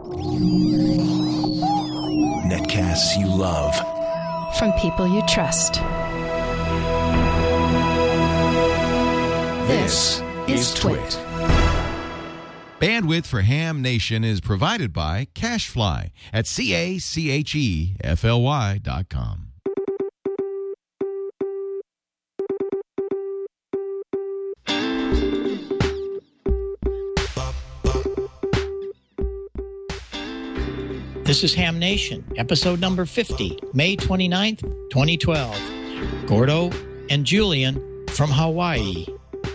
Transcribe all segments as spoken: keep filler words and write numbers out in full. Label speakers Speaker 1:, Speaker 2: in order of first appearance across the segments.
Speaker 1: Netcasts you love.
Speaker 2: From people you trust.
Speaker 1: This is Twit.
Speaker 3: Bandwidth for Ham Nation is provided by CacheFly at C A C H E F L Y dot com.
Speaker 4: This is Ham Nation, episode number fifty, May twenty-ninth, twenty twelve. Gordo and Julian from Hawaii.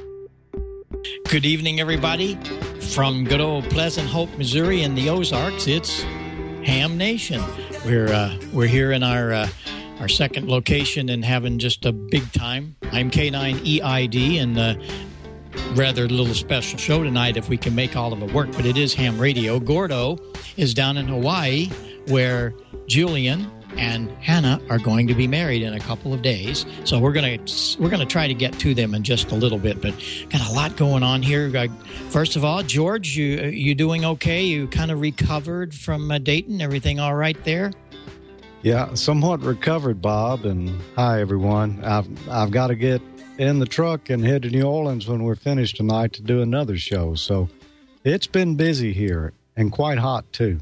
Speaker 4: Good evening, everybody. From good old Pleasant Hope, Missouri in the Ozarks, it's Ham Nation. We're uh, we're here in our uh, our second location and having just a big time. I'm K nine E I D, and uh, rather little special show tonight if we can make all of it work, but it is Ham Radio. Gordo is down in Hawaii, where Julian and Hannah are going to be married in a couple of days. So we're gonna we're gonna try to get to them in just a little bit, but got a lot going on here. Uh, first of all, George, you you doing okay? You kind of recovered from uh, Dayton? Everything all right there?
Speaker 5: Yeah, somewhat recovered, Bob. And hi, everyone. I've I've got to get in the truck and head to New Orleans when we're finished tonight to do another show. So it's been busy here and quite hot too.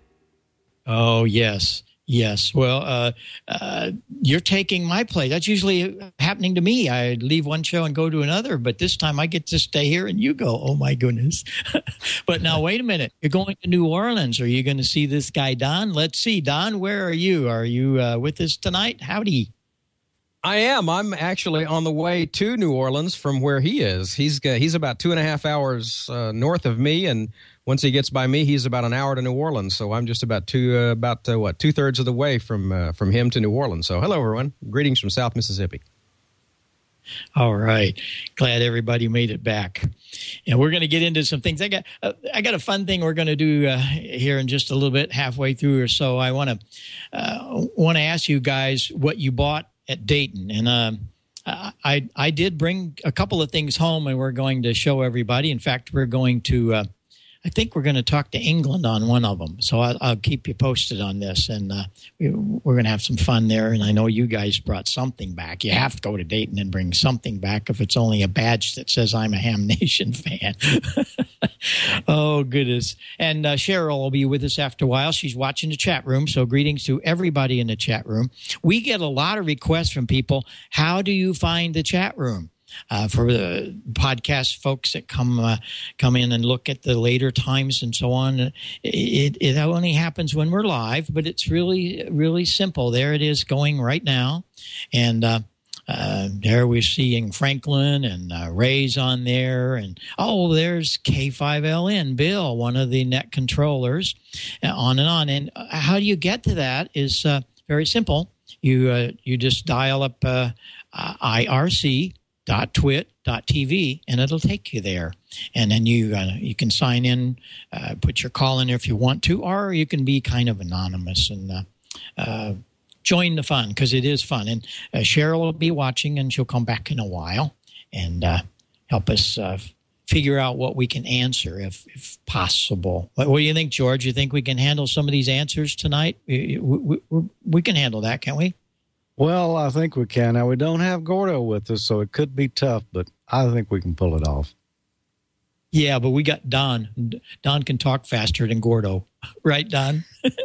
Speaker 4: Oh, yes. Yes. Well, uh, uh, you're taking my place. That's usually happening to me. I leave one show and go to another, but this time I get to stay here and you go. Oh, my goodness. But now, wait a minute. You're going to New Orleans. Are you going to see this guy, Don? Let's see. Don, where are you? Are you uh, with us tonight? Howdy.
Speaker 6: I am. I'm actually on the way to New Orleans from where he is. He's uh, he's about two and a half hours uh, north of me, and once he gets by me, he's about an hour to New Orleans. So I'm just about two uh, about uh, what two thirds of the way from uh, from him to New Orleans. So hello, everyone. Greetings from South Mississippi.
Speaker 4: All right. Glad everybody made it back. And we're going to get into some things. I got uh, I got a fun thing we're going to do uh, here in just a little bit, halfway through or so. I want to uh, want to ask you guys what you bought at Dayton. And um, I I did bring a couple of things home, and we're going to show everybody. In fact, we're going to uh, I think we're going to talk to England on one of them. So I'll, I'll keep you posted on this, and uh, we, we're going to have some fun there. And I know you guys brought something back. You have to go to Dayton and bring something back if it's only a badge that says I'm a Ham Nation fan. Oh, goodness. And uh, Cheryl will be with us after a while. She's watching the chat room, so greetings to everybody in the chat room. We get a lot of requests from people. How do you find the chat room? Uh, for the podcast folks that come uh, come in and look at the later times and so on, it, it only happens when we're live, but it's really, really simple. There it is going right now. And uh, uh, there we're seeing Franklin and uh, Ray's on there. And, oh, there's K five L N, Bill, one of the net controllers, uh, on and on. And how do you get to that is uh, very simple. You, uh, you just dial up uh, uh, I R C dot twit dot t v and it'll take you there, and then you uh, you can sign in, uh, put your call in if you want to, or you can be kind of anonymous and uh, uh, join the fun, because it is fun. And uh, Cheryl will be watching, and she'll come back in a while and uh, help us uh, figure out what we can answer if, if possible. What, what do you think, George? You think we can handle some of these answers tonight? We, we, we, we can handle that, can't we?
Speaker 5: Well, I think we can. Now, we don't have Gordo with us, so it could be tough, but I think we can pull it off.
Speaker 4: Yeah, but we got Don. Don can talk faster than Gordo. Right, Don?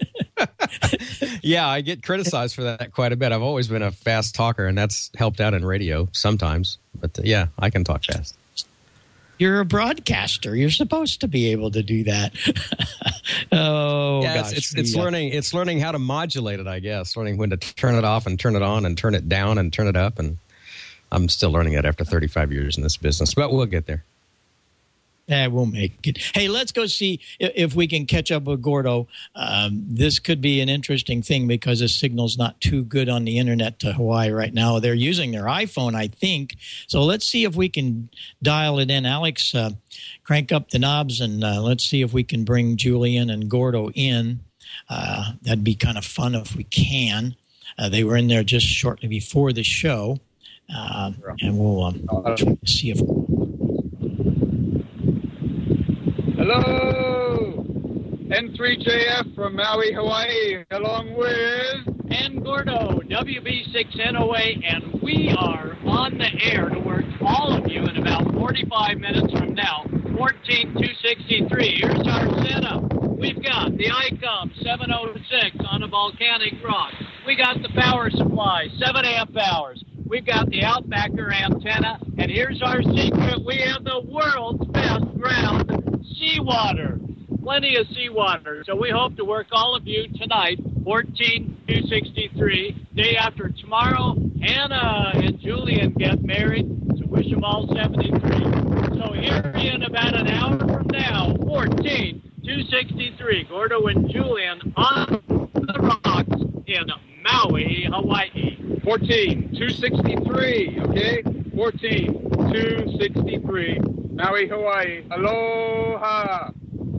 Speaker 6: Yeah, I get criticized for that quite a bit. I've always been a fast talker, and that's helped out in radio sometimes. But, uh, yeah, I can talk fast.
Speaker 4: You're a broadcaster. You're supposed to be able to do that. Oh,
Speaker 6: yeah,
Speaker 4: gosh.
Speaker 6: It's, it's, it's
Speaker 4: yeah.
Speaker 6: learning. It's learning how to modulate it, I guess. Learning when to turn it off and turn it on, and turn it down and turn it up. And I'm still learning it after thirty-five years in this business, but we'll get there.
Speaker 4: Yeah, we'll make it. Hey, let's go see if we can catch up with Gordo. Um, this could be an interesting thing because the signal's not too good on the internet to Hawaii right now. They're using their iPhone, I think. So let's see if we can dial it in. Alex, uh, crank up the knobs, and uh, let's see if we can bring Julian and Gordo in. Uh, that'd be kind of fun if we can. Uh, they were in there just shortly before the show. Uh, and we'll um, try to see if...
Speaker 7: Hello, N three J F from Maui, Hawaii, along with...
Speaker 8: Ann Gordo, W B six N O A, and we are on the air to work all of you in about forty-five minutes from now, fourteen two sixty-three. Here's our setup. We've got the I COM seven oh six on a volcanic rock. We got the power supply, seven amp hours. We've got the Outbacker antenna, and here's our secret. We have the world's best ground seawater. Plenty of seawater. So we hope to work all of you tonight, fourteen two sixty-three. Day after tomorrow, Hannah and Julian get married, so wish them all seventy-three. So here in about an hour from now, fourteen two sixty-three, Gordo and Julian on the rocks in Maui, Hawaii.
Speaker 7: fourteen two sixty-three, okay? fourteen two sixty-three, Maui, Hawaii. Aloha!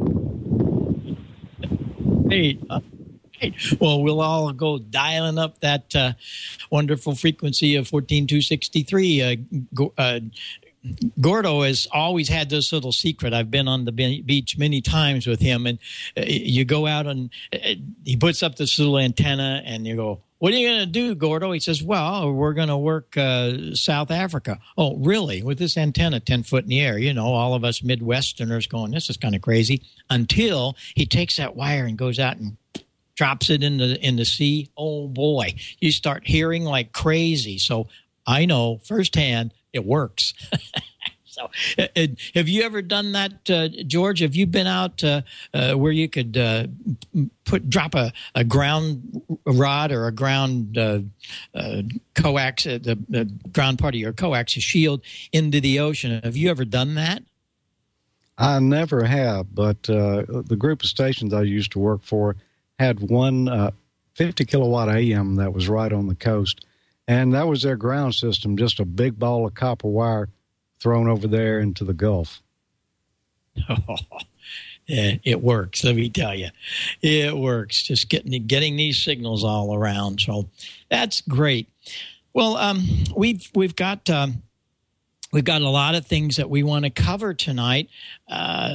Speaker 4: Hey, uh, hey, well, we'll all go dialing up that uh, wonderful frequency of fourteen two sixty-three. Uh, go, uh, Gordo has always had this little secret. I've been on the beach many times with him, and uh, you go out and uh, he puts up this little antenna, and you go, "What are you going to do, Gordo?" He says, "Well, we're going to work uh, South Africa." "Oh, really? With this antenna ten foot in the air?" You know, all of us Midwesterners going, "This is kind of crazy." Until he takes that wire and goes out and drops it in the in the sea. Oh boy, you start hearing like crazy. So I know firsthand it works. So, uh, have you ever done that, uh, George? Have you been out uh, uh, where you could uh, put drop a, a ground rod or a ground uh, uh, coax, uh, the, the ground part of your coax, a shield, into the ocean? Have you ever done that?
Speaker 5: I never have, but uh, the group of stations I used to work for had one uh, fifty kilowatt A M that was right on the coast, and that was their ground system, just a big ball of copper wire thrown over there into the Gulf.
Speaker 4: Oh, yeah, it works. Let me tell you, it works. Just getting getting these signals all around. So that's great. Well, um, we've we've got um, we've got a lot of things that we want to cover tonight. Uh,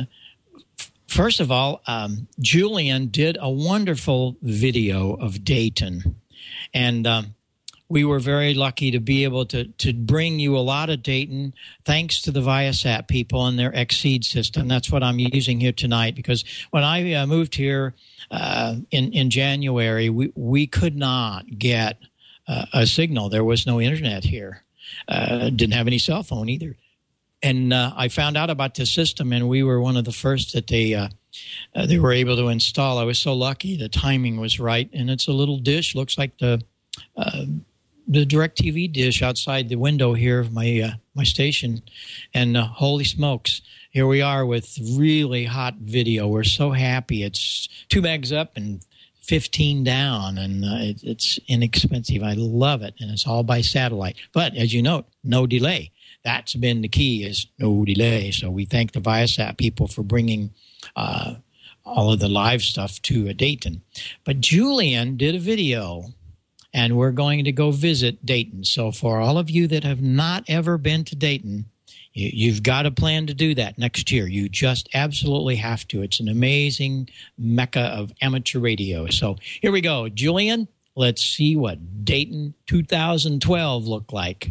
Speaker 4: first of all, um, Julian did a wonderful video of Dayton, and um, we were very lucky to be able to, to bring you a lot of Dayton thanks to the Viasat people and their Exceed system. That's what I'm using here tonight, because when I uh, moved here uh, in, in January, we, we could not get uh, a signal. There was no internet here. Uh, didn't have any cell phone either. And uh, I found out about this system, and we were one of the first that they uh, uh, they were able to install. I was so lucky. The timing was right. And it's a little dish. Looks like the uh, the DirecTV dish outside the window here of my uh, my station, and uh, holy smokes, here we are with really hot video. We're so happy. It's two megs up and fifteen down, and uh, it, it's inexpensive. I love it, and it's all by satellite. But as you note, no delay. That's been the key, is no delay. So we thank the Viasat people for bringing uh, all of the live stuff to uh, Dayton. But Julian did a video, and we're going to go visit Dayton. So for all of you that have not ever been to Dayton, you, you've got a plan to do that next year. You just absolutely have to. It's an amazing mecca of amateur radio. So here we go. Julian, let's see what Dayton two thousand twelve looked like.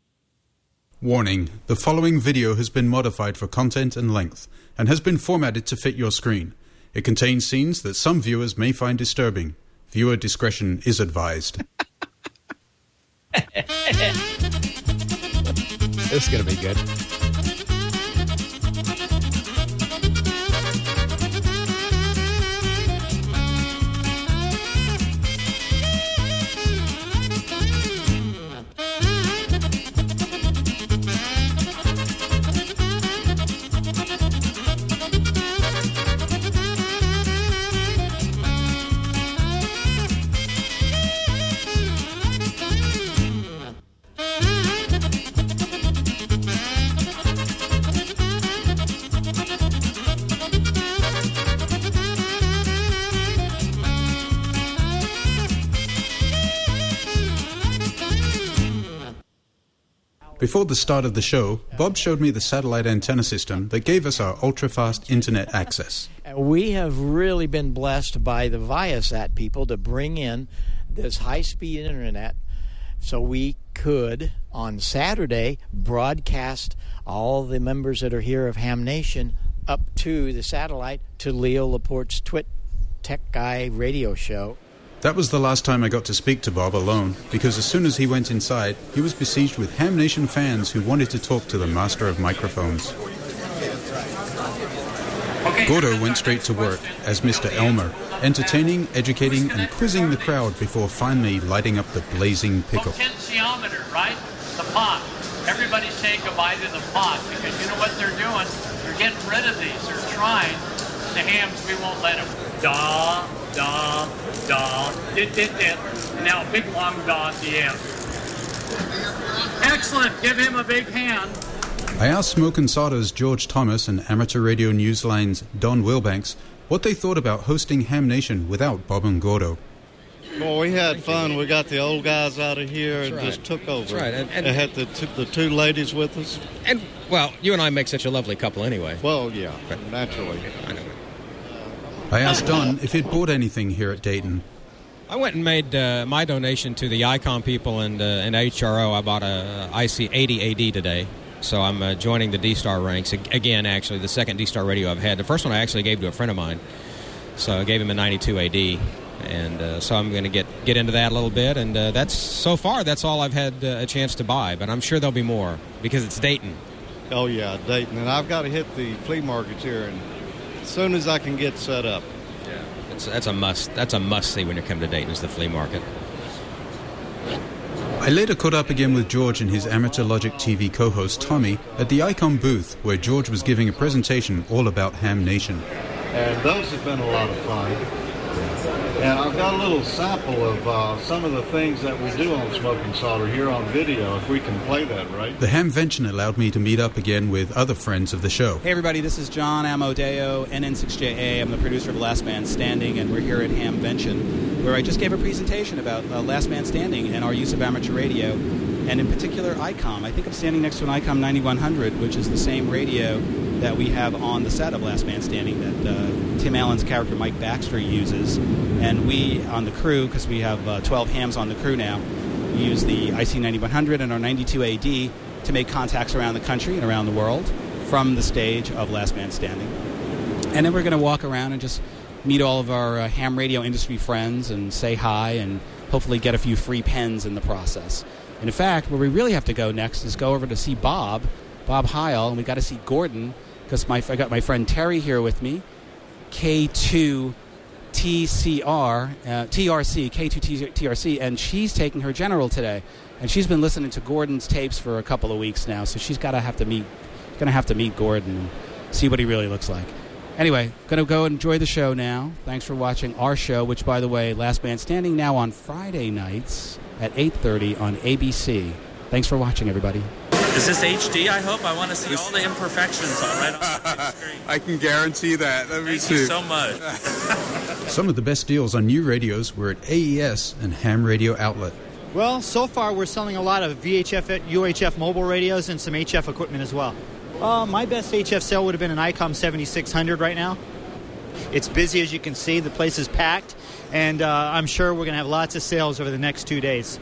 Speaker 9: Warning, the following video has been modified for content and length and has been formatted to fit your screen. It contains scenes that some viewers may find disturbing. Viewer discretion is advised.
Speaker 6: This is going to be good.
Speaker 9: Before the start of the show, Bob showed me the satellite antenna system that gave us our ultra-fast internet access.
Speaker 4: We have really been blessed by the Viasat people to bring in this high-speed internet so we could, on Saturday, broadcast all the members that are here of Ham Nation up to the satellite to Leo Laporte's Twit Tech Guy radio show.
Speaker 9: That was the last time I got to speak to Bob alone, because as soon as he went inside, he was besieged with Ham Nation fans who wanted to talk to the master of microphones. Gordo went straight to work as Mister Elmer, entertaining, educating, and quizzing the crowd before finally lighting up the blazing pickle.
Speaker 8: Potentiometer, right? The pot. Everybody say goodbye to the pot, because you know what they're doing? They're getting rid of these. They're trying. The hams, we won't let them. Da, da, da, dit, dit, dit. And now a big long da at the end. Excellent. Give him a big hand.
Speaker 9: I asked Smoke and Soda's George Thomas and Amateur Radio Newsline's Don Wilbanks what they thought about hosting Ham Nation without Bob and Gordo.
Speaker 10: Well, we had fun. We got the old guys out of here and
Speaker 6: That's right.
Speaker 10: just took over.
Speaker 6: That's right. And, and
Speaker 10: they had the two, the two ladies with us.
Speaker 6: And, well, you and I make such a lovely couple anyway.
Speaker 10: Well, yeah, naturally.
Speaker 6: I know.
Speaker 9: I asked Don if he'd bought anything here at Dayton.
Speaker 6: I went and made uh, my donation to the ICOM people and, uh, and H R O. I bought a I C eighty A D today. So I'm uh, joining the D-Star ranks. Again, actually, the second D-Star radio I've had. The first one I actually gave to a friend of mine. So I gave him a ninety-two A D. And uh, so I'm going to get, get into that a little bit. And uh, that's so far, that's all I've had uh, a chance to buy. But I'm sure there'll be more because it's Dayton.
Speaker 10: Oh, yeah, Dayton. And I've got to hit the flea markets here and as soon as I can get set up.
Speaker 6: Yeah, it's, that's a must. That's a must-see when you come to Dayton is the flea market.
Speaker 9: I later caught up again with George and his Amateur Logic T V co-host Tommy at the ICOM booth where George was giving a presentation all about Ham Nation.
Speaker 10: And those have been a lot of fun. And I've got a little sample of uh, some of the things that we do on Smoke and Solder here on video, if we can play that, right?
Speaker 9: The Hamvention allowed me to meet up again with other friends of the show.
Speaker 11: Hey everybody, this is John Amodeo, N N six J A. I'm the producer of Last Man Standing, and we're here at Hamvention, where I just gave a presentation about uh, Last Man Standing and our use of amateur radio, and in particular ICOM. I think I'm standing next to an ICOM ninety-one hundred, which is the same radio that we have on the set of Last Man Standing that uh, Tim Allen's character Mike Baxter uses. And we, on the crew, because we have uh, twelve hams on the crew now, we use the I C ninety-one hundred and our ninety-two A D to make contacts around the country and around the world from the stage of Last Man Standing. And then we're going to walk around and just meet all of our uh, ham radio industry friends and say hi and hopefully get a few free pens in the process. And in fact, where we really have to go next is go over to see Bob, Bob Heil, and we got to see Gordon, because my I got my friend Terry here with me, K two T C R, uh, T R C, K two T R C, and she's taking her general today, and she's been listening to Gordon's tapes for a couple of weeks now, so she's got to have to meet, going to have to meet Gordon and see what he really looks like. Anyway, going to go enjoy the show now. Thanks for watching our show, which, by the way, Last Man Standing now on Friday nights at eight thirty on A B C. Thanks for watching, everybody.
Speaker 12: Is this H D, I hope? I want to see all the imperfections on right on the big screen.
Speaker 13: I can guarantee that. Let me
Speaker 12: Thank
Speaker 13: see.
Speaker 12: you so much.
Speaker 9: Some of the best deals on new radios were at A E S and Ham Radio Outlet.
Speaker 14: Well, so far we're selling a lot of V H F, U H F mobile radios and some H F equipment as well. Uh, my best H F sale would have been an ICOM seventy-six hundred right now. It's busy, as you can see. The place is packed, and uh, I'm sure we're going to have lots of sales over the next two days.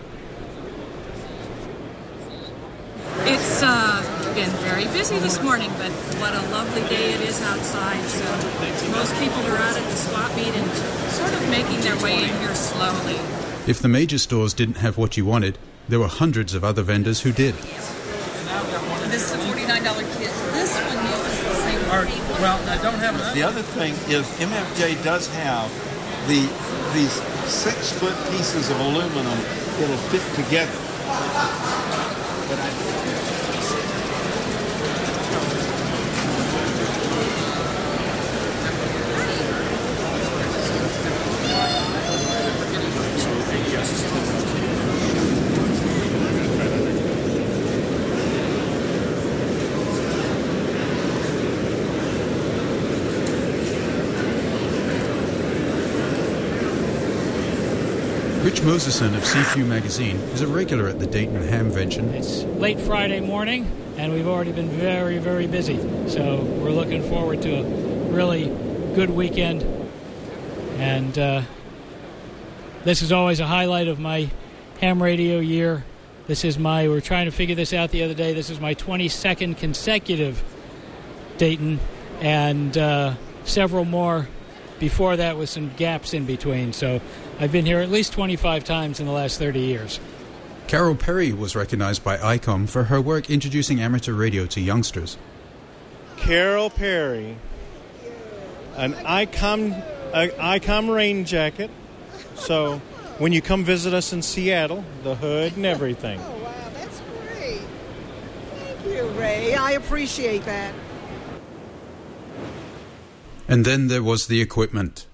Speaker 15: It's uh, been very busy this morning, but what a lovely day it is outside. So most people are out at the swap meet and sort of making their way in here slowly.
Speaker 9: If the major stores didn't have what you wanted, there were hundreds of other vendors who did.
Speaker 15: This is a forty-nine dollar kit. This one uses the same thing.
Speaker 16: Well, I don't have another. The other thing is M F J does have the these six-foot pieces of aluminum that'll fit together. But I,
Speaker 9: Rich Moseson of C Q Magazine is a regular at the Dayton Hamvention.
Speaker 17: It's late Friday morning, and we've already been very, very busy. So we're looking forward to a really good weekend. And uh, this is always a highlight of my ham radio year. This is my, we were trying to figure this out the other day, this is my twenty-second consecutive Dayton, and uh, several more before that with some gaps in between. So I've been here at least twenty-five times in the last thirty years.
Speaker 9: Carol Perry was recognized by I COM for her work introducing amateur radio to youngsters.
Speaker 18: Carol Perry, an I COM, a I COM rain jacket. So when you come visit us in Seattle, the hood and everything.
Speaker 19: Oh, wow, that's great. Thank you, Ray. I appreciate that.
Speaker 9: And then there was the equipment.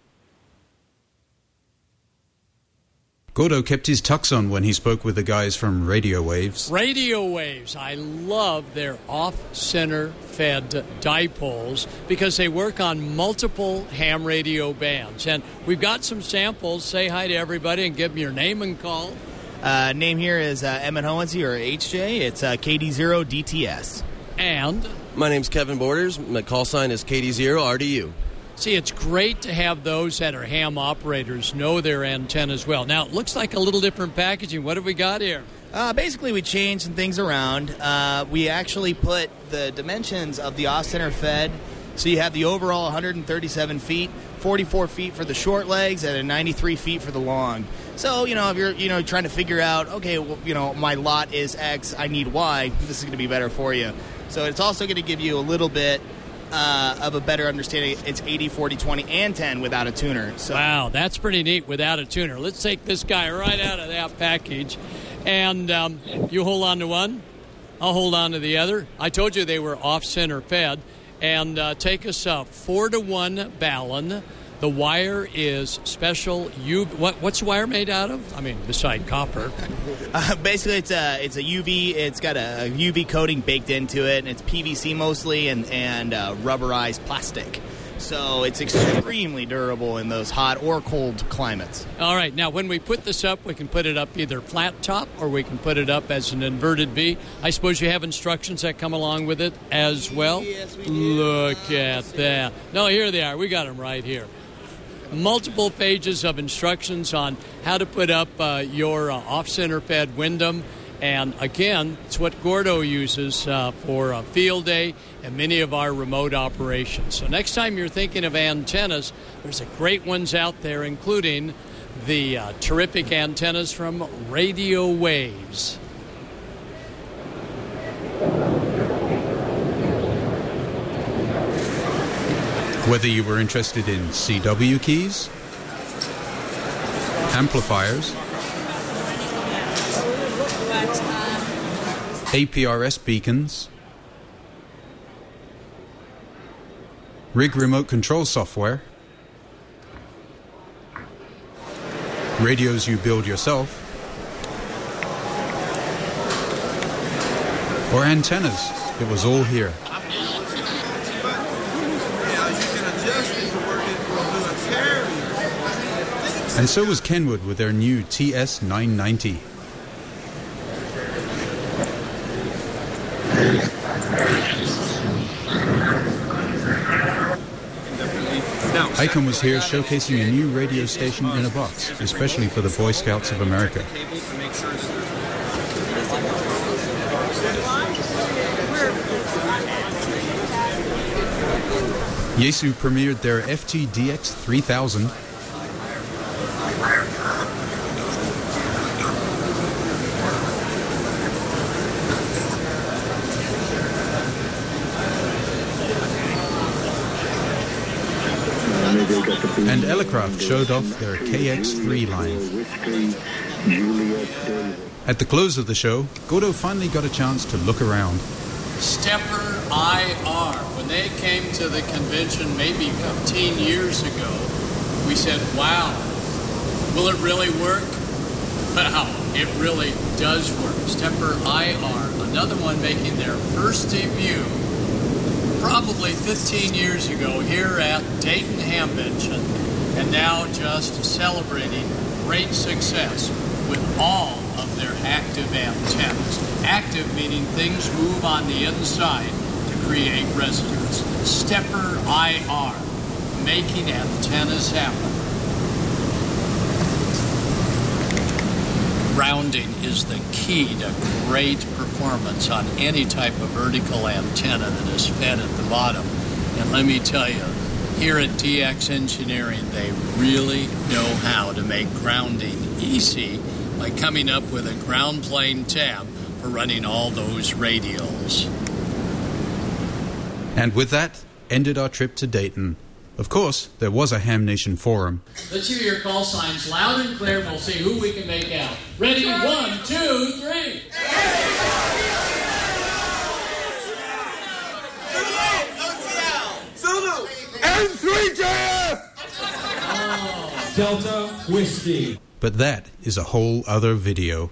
Speaker 9: Gordo kept his tux on when he spoke with the guys from Radio Waves.
Speaker 20: Radio Waves. I love their off-center fed dipoles because they work on multiple ham radio bands. And we've got some samples. Say hi to everybody and give them your name and call.
Speaker 21: Uh, name here is uh, Emmett Hohensee, or H J. It's uh, K D zero D T S.
Speaker 20: And?
Speaker 22: My name's Kevin Borders. My call sign is K D zero R D U.
Speaker 20: See, it's great to have those that are ham operators know their antennas well. Now, it looks like a little different packaging. What have we got here?
Speaker 21: Uh, basically, we changed some things around. Uh, we actually put the dimensions of the off-center fed. So you have the overall one hundred thirty-seven feet, forty-four feet for the short legs, and ninety-three feet for the long. So, you know, if you're, you know, trying to figure out, okay, well, you know, my lot is X, I need Y, this is going to be better for you. So it's also going to give you a little bit uh, of a better understanding. It's eighty, forty, twenty, and ten without a tuner. So.
Speaker 20: Wow, that's pretty neat without a tuner. Let's take this guy right out of that package. And um, you hold on to one, I'll hold on to the other. I told you they were off-center fed. And uh, take us up four to one Ballon. The wire is special. U V, what, what's the wire made out of? I mean, beside copper.
Speaker 21: Uh, basically, it's a it's a U V. It's got a U V coating baked into it, and it's P V C mostly, and and uh, rubberized plastic. So it's extremely durable in those hot or cold climates.
Speaker 20: All right. Now, when we put this up, we can put it up either flat top or we can put it up as an inverted V. I suppose you have instructions that come along with it as well?
Speaker 21: Yes, we do.
Speaker 20: Look at that. No, here they are. We got them right here. Multiple pages of instructions on how to put up uh, your uh, off-center fed Wyndham. And again, it's what Gordo uses uh, for uh, field day and many of our remote operations. So next time you're thinking of antennas, there's a great ones out there, including the uh, terrific antennas from Radio Waves.
Speaker 9: Whether you were interested in C W keys, amplifiers, A P R S beacons, rig remote control software, radios you build yourself, or antennas, it was all here. And so was Kenwood with their new T S nine ninety. I COM was here showcasing a new radio station in a box, especially for the Boy Scouts of America. Yaesu premiered their F T D X three thousand. And Elecraft showed off their K X three line. At the close of the show, Gordo finally got a chance to look around.
Speaker 20: Stepper I R. When they came to the convention maybe fifteen years ago, we said, wow, will it really work? Wow, it really does work. Stepper I R, another one making their first debut probably fifteen years ago here at Dayton Hamvention, and now just celebrating great success with all of their active antennas. Active meaning things move on the inside to create resonance. Stepper I R, making antennas happen. Grounding is the key to great performance on any type of vertical antenna that is fed at the bottom. And let me tell you, here at D X Engineering, they really know how to make grounding easy by coming up with a ground plane tab for running all those radials.
Speaker 9: And with that, ended our trip to Dayton. Of course, there was a Ham Nation forum.
Speaker 8: Let's hear your call signs loud and clear, and we'll see who we can make out. Ready? One, two, three.
Speaker 13: Zulu! And three J F!
Speaker 8: Delta Whiskey.
Speaker 9: But that is a whole other video.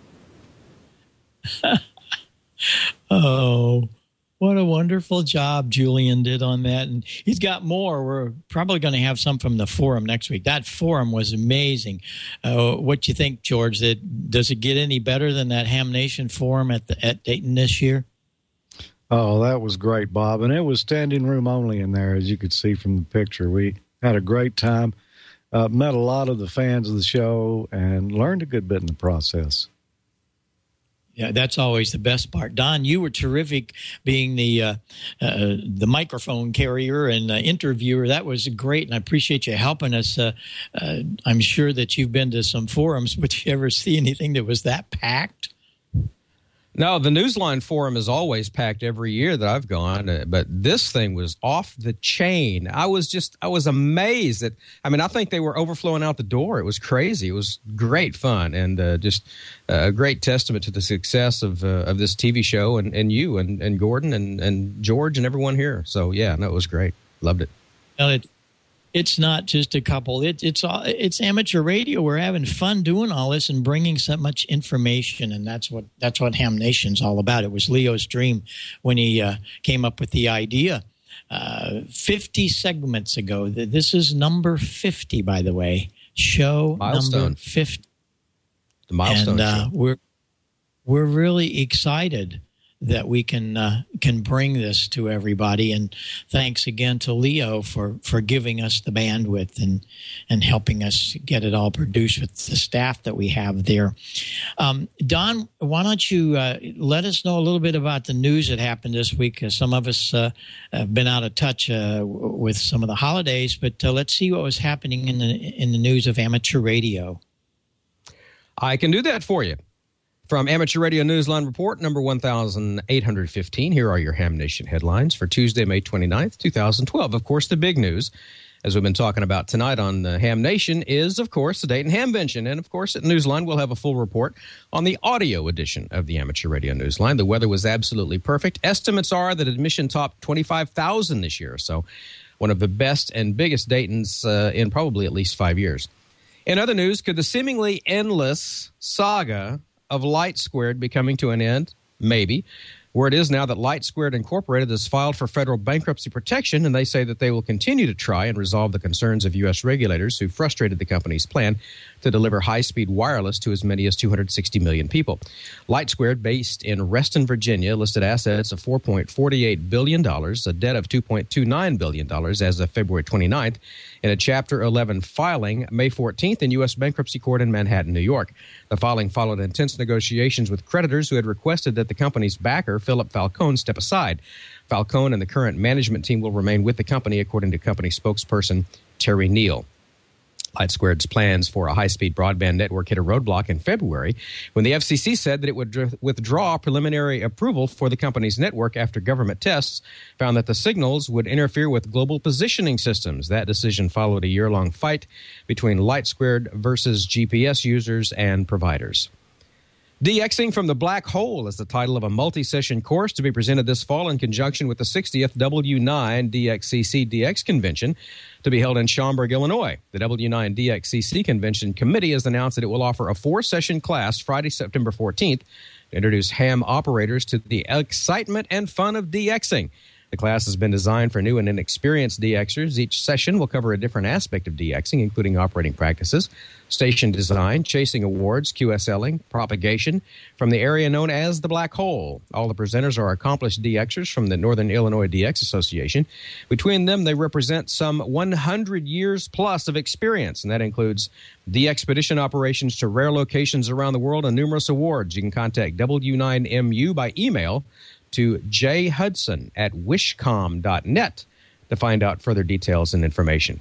Speaker 4: Oh, what a wonderful job Julian did on that. And he's got more. We're probably going to have some from the forum next week. That forum was amazing. Uh, what do you think, George? That, does it get any better than that Ham Nation forum at, the, at Dayton this year?
Speaker 5: Oh, that was great, Bob. And it was standing room only in there, as you could see from the picture. We had a great time, uh, met a lot of the fans of the show, and learned a good bit in the process.
Speaker 4: Yeah, that's always the best part. Don, you were terrific being the uh, uh, the microphone carrier and uh, interviewer. That was great, and I appreciate you helping us. Uh, uh, I'm sure that you've been to some forums, but did you ever see anything that was that packed?
Speaker 6: No, the Newsline Forum is always packed every year that I've gone, uh, but this thing was off the chain. I was just, I was amazed that, I mean, I think they were overflowing out the door. It was crazy. It was great fun and uh, just uh, a great testament to the success of uh, of this T V show and, and you and, and Gordon and, and George and everyone here. So, yeah, no, it was great. Loved it.
Speaker 4: Well, it, it's not just a couple. It, it's it's amateur radio. We're having fun doing all this and bringing so much information, and that's what that's what Ham Nation's all about. It was Leo's dream when he uh, came up with the idea uh, fifty segments ago. This is number fifty, by the way. Show
Speaker 6: milestone.
Speaker 4: Number fifty.
Speaker 6: The milestone.
Speaker 4: And uh,
Speaker 6: show.
Speaker 4: we're we're really excited that we can uh, can bring this to everybody. And thanks again to Leo for, for giving us the bandwidth and and helping us get it all produced with the staff that we have there. Um, Don, why don't you uh, let us know a little bit about the news that happened this week? Uh, some of us uh, have been out of touch uh, with some of the holidays, but uh, let's see what was happening in the in the news of amateur radio.
Speaker 6: I can do that for you. From Amateur Radio Newsline Report, number one thousand eight hundred fifteen, here are your Ham Nation headlines for Tuesday, May twenty-ninth, twenty twelve. Of course, the big news, as we've been talking about tonight on uh, Ham Nation, is, of course, the Dayton Hamvention. And, of course, at Newsline, we'll have a full report on the audio edition of the Amateur Radio Newsline. The weather was absolutely perfect. Estimates are that admission topped twenty-five thousand this year, so one of the best and biggest Daytons uh, in probably at least five years. In other news, could the seemingly endless saga of Light Squared be coming to an end? Maybe. Word is now that Light Squared Incorporated has filed for federal bankruptcy protection, and they say that they will continue to try and resolve the concerns of U S regulators who frustrated the company's plan to deliver high-speed wireless to as many as two hundred sixty million people. Light Squared, based in Reston, Virginia, listed assets of four point four eight billion dollars, a debt of two point two nine billion dollars as of February twenty-ninth, in a Chapter eleven filing May fourteenth in U S bankruptcy court in Manhattan, New York. The filing followed intense negotiations with creditors who had requested that the company's backer, Philip Falcone, step aside. Falcone and the current management team will remain with the company, according to company spokesperson Terry Neal. Light Squared's plans for a high-speed broadband network hit a roadblock in February when the F C C said that it would dr- withdraw preliminary approval for the company's network after government tests found that the signals would interfere with global positioning systems. That decision followed a year-long fight between Light Squared versus G P S users and providers. DXing from the Black Hole is the title of a multi-session course to be presented this fall in conjunction with the sixtieth W nine D X C C D X convention to be held in Schaumburg, Illinois. The W nine D X C C convention committee has announced that it will offer a four-session class Friday, September fourteenth to introduce ham operators to the excitement and fun of DXing. The class has been designed for new and inexperienced D Xers. Each session will cover a different aspect of DXing, including operating practices, station design, chasing awards, QSLing, propagation from the area known as the Black Hole. All the presenters are accomplished DXers from the Northern Illinois D X Association. Between them, they represent some one hundred years plus of experience, and that includes D expedition operations to rare locations around the world and numerous awards. You can contact W nine M U by email to jhudson at wishcom dot net to find out further details and information.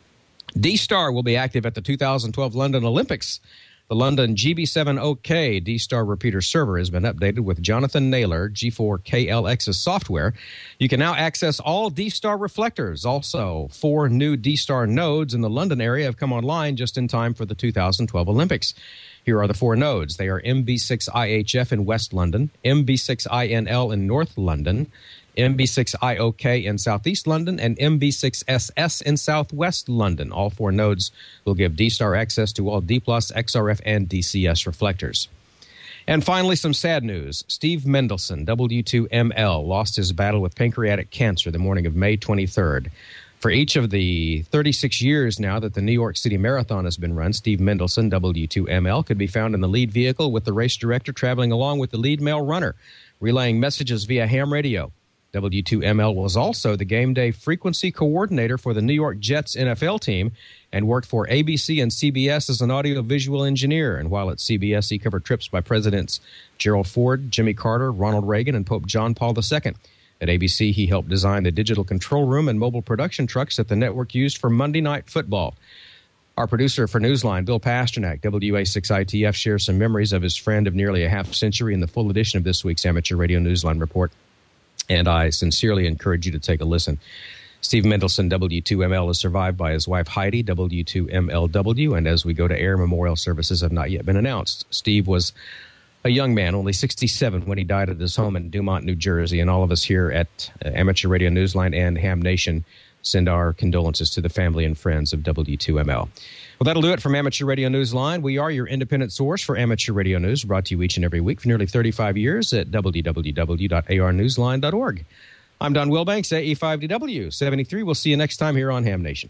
Speaker 6: D-Star will be active at the two thousand twelve London Olympics. The London G B seven O K D-Star repeater server has been updated with Jonathan Naylor G four K L X's software. You can now access all D-Star reflectors. Also, four new D-Star nodes in the London area have come online just in time for the two thousand twelve Olympics. Here are the four nodes. They are M B six I H F in West London, M B six I N L in North London, M B six I O K in Southeast London, and M B six S S in Southwest London. All four nodes will give D-Star access to all D plus, X R F, and D C S reflectors. And finally, some sad news. Steve Mendelson, W two M L, lost his battle with pancreatic cancer the morning of May twenty-third. For each of the thirty-six years now that the New York City Marathon has been run, Steve Mendelson, W two M L, could be found in the lead vehicle with the race director traveling along with the lead male runner, relaying messages via ham radio. W two M L was also the game day frequency coordinator for the New York Jets N F L team and worked for A B C and C B S as an audio-visual engineer. And while at C B S, he covered trips by Presidents Gerald Ford, Jimmy Carter, Ronald Reagan, and Pope John Paul the Second. At A B C, he helped design the digital control room and mobile production trucks that the network used for Monday Night Football. Our producer for Newsline, Bill Pasternak, W A six I T F, shares some memories of his friend of nearly a half century in the full edition of this week's Amateur Radio Newsline Report. And I sincerely encourage you to take a listen. Steve Mendelson, W two M L, is survived by his wife Heidi, W two M L W, and as we go to air, memorial services have not yet been announced. Steve was a young man, only sixty-seven, when he died at his home in Dumont, New Jersey, and all of us here at uh, Amateur Radio Newsline and Ham Nation send our condolences to the family and friends of W two M L. Well, that'll do it from Amateur Radio Newsline. We are your independent source for amateur radio news, brought to you each and every week for nearly thirty-five years at w w w dot a r newsline dot org. I'm Don Wilbanks, A E five D W seventy-three. We'll see you next time here on Ham Nation.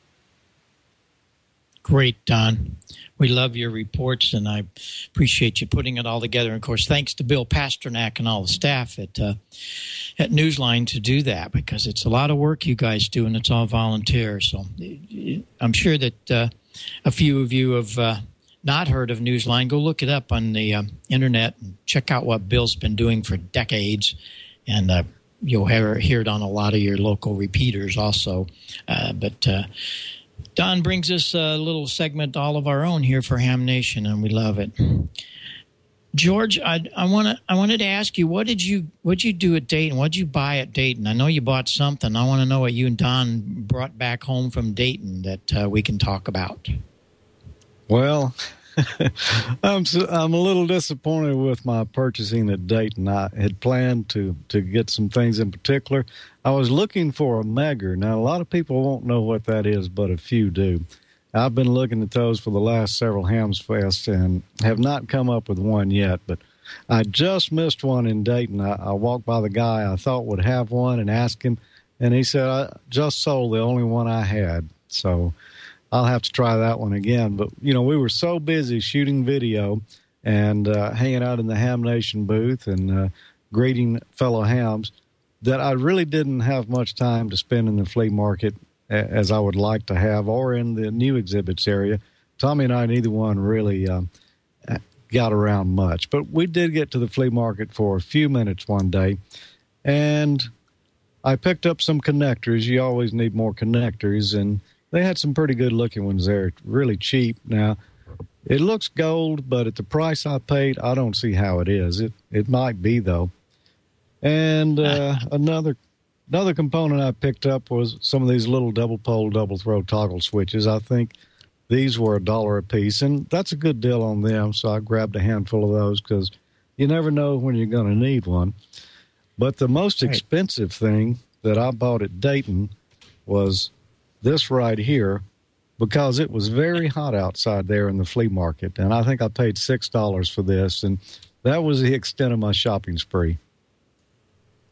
Speaker 4: Great, Don. We love your reports, and I appreciate you putting it all together. And, of course, thanks to Bill Pasternak and all the staff at uh, at Newsline to do that, because it's a lot of work you guys do, and it's all volunteer. So I'm sure that uh, a few of you have uh, not heard of Newsline. Go look it up on the uh, Internet and check out what Bill's been doing for decades, and uh, you'll hear, hear it on a lot of your local repeaters also. Uh, but uh Don brings us a little segment all of our own here for Ham Nation, and we love it. George, I, I want to I wanted to ask you, what did you what did you do at Dayton? What did you buy at Dayton? I know you bought something. I want to know what you and Don brought back home from Dayton that uh, we can talk about.
Speaker 5: Well, I'm so, I'm a little disappointed with my purchasing at Dayton. I had planned to to get some things in particular. I was looking for a Megger. Now, a lot of people won't know what that is, but a few do. I've been looking at those for the last several Hams Fests and have not come up with one yet, but I just missed one in Dayton. I, I walked by the guy I thought would have one and asked him, and he said, I just sold the only one I had. So I'll have to try that one again. But, you know, we were so busy shooting video and uh, hanging out in the Ham Nation booth and uh, greeting fellow hams that I really didn't have much time to spend in the flea market as I would like to have, or in the new exhibits area. Tommy and I, neither one really um, got around much. But we did get to the flea market for a few minutes one day, and I picked up some connectors. You always need more connectors, and they had some pretty good-looking ones there, really cheap. Now, it looks gold, but at the price I paid, I don't see how it is. It, it might be, though. And uh, another another component I picked up was some of these little double pole, double throw toggle switches. I think these were a dollar a piece, and that's a good deal on them, so I grabbed a handful of those because you never know when you're going to need one. But the most right. expensive thing that I bought at Dayton was this right here, because it was very hot outside there in the flea market, and I think I paid six dollars for this, and that was the extent of my shopping spree.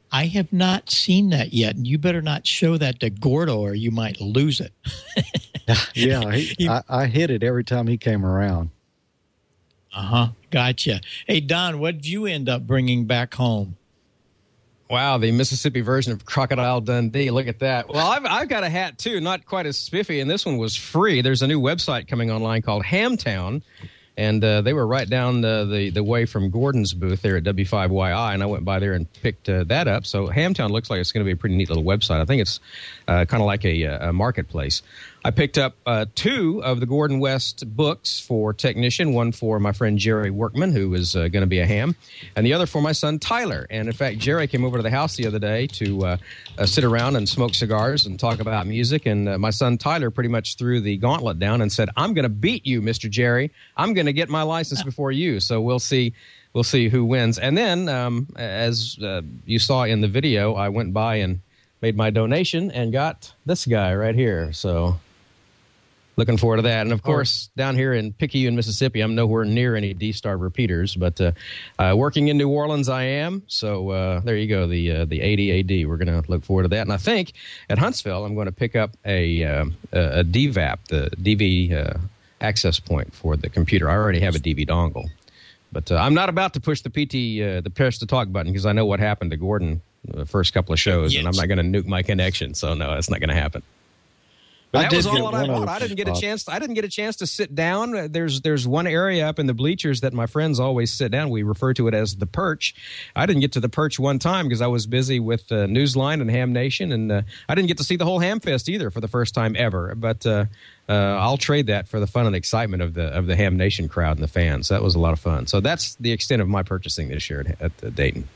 Speaker 4: I have not seen that yet, and you better not show that to Gordo or you might lose it.
Speaker 5: yeah, he, I, I hit it every time he came around.
Speaker 4: Uh-huh. Gotcha. Hey, Don, what did you end up bringing back home?
Speaker 6: Wow, the Mississippi version of Crocodile Dundee. Look at that. Well, I've, I've got a hat, too, not quite as spiffy, and this one was free. There's a new website coming online called Hamtown, and uh, they were right down uh, the, the way from Gordon's booth there at W five Y I, and I went by there and picked uh, that up. So Hamtown looks like it's going to be a pretty neat little website. I think it's uh, kind of like a, a marketplace. I picked up uh, two of the Gordon West books for Technician, one for my friend Jerry Workman, who is uh, going to be a ham, and the other for my son Tyler. And, in fact, Jerry came over to the house the other day to uh, uh, sit around and smoke cigars and talk about music, and uh, my son Tyler pretty much threw the gauntlet down and said, I'm going to beat you, Mister Jerry. I'm going to get my license before you, so we'll see. We'll see who wins. And then, um, as uh, you saw in the video, I went by and made my donation and got this guy right here, so... Looking forward to that. And, of course, down here in Picayune, Mississippi, I'm nowhere near any D-Star repeaters. But uh, uh, working in New Orleans, I am. So uh, there you go, the uh, the eighty A D. We're going to look forward to that. And I think at Huntsville, I'm going to pick up a, uh, a D VAP, the D V uh, access point for the computer. I already have a D V dongle. But uh, I'm not about to push the P T, uh, the press to talk button, because I know what happened to Gordon the first couple of shows, yes. And I'm not going to nuke my connection. So, no, that's not going to happen. That was all I bought. I didn't get a chance. I didn't get a chance to sit down. There's there's one area up in the bleachers that my friends always sit down. We refer to it as the perch. I didn't get to the perch one time because I was busy with uh, Newsline and Ham Nation, and uh, I didn't get to see the whole Ham Fest either for the first time ever. But uh, uh, I'll trade that for the fun and excitement of the of the Ham Nation crowd and the fans. That was a lot of fun. So that's the extent of my purchasing this year at, at uh, Dayton.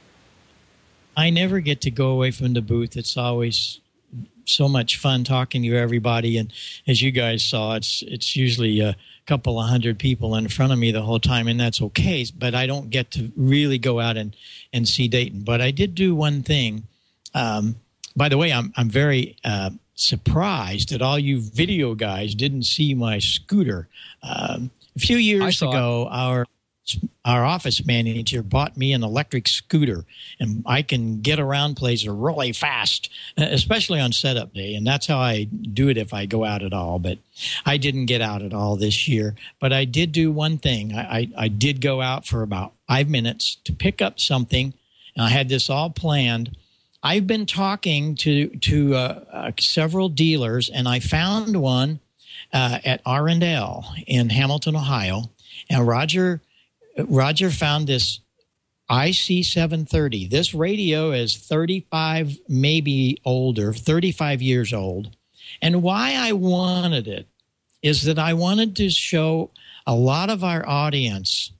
Speaker 4: I never get to go away from the booth. It's always so much fun talking to everybody, and as you guys saw, it's it's usually a couple of hundred people in front of me the whole time, and that's okay, but I don't get to really go out and, and see Dayton. But I did do one thing. Um, by the way, I'm I'm very uh, surprised that all you video guys didn't see my scooter. Um, a few years ago, it. our Our office manager bought me an electric scooter, and I can get around places really fast, especially on setup day, and that's how I do it if I go out at all. But I didn't get out at all this year. But I did do one thing. I, I, I did go out for about five minutes to pick up something, and I had this all planned. I've been talking to, to uh, uh, several dealers, and I found one uh, at R and L in Hamilton, Ohio, and Roger... Roger found this I C seven thirty. This radio is thirty-five, maybe older, thirty-five years old. And why I wanted it is that I wanted to show a lot of our audience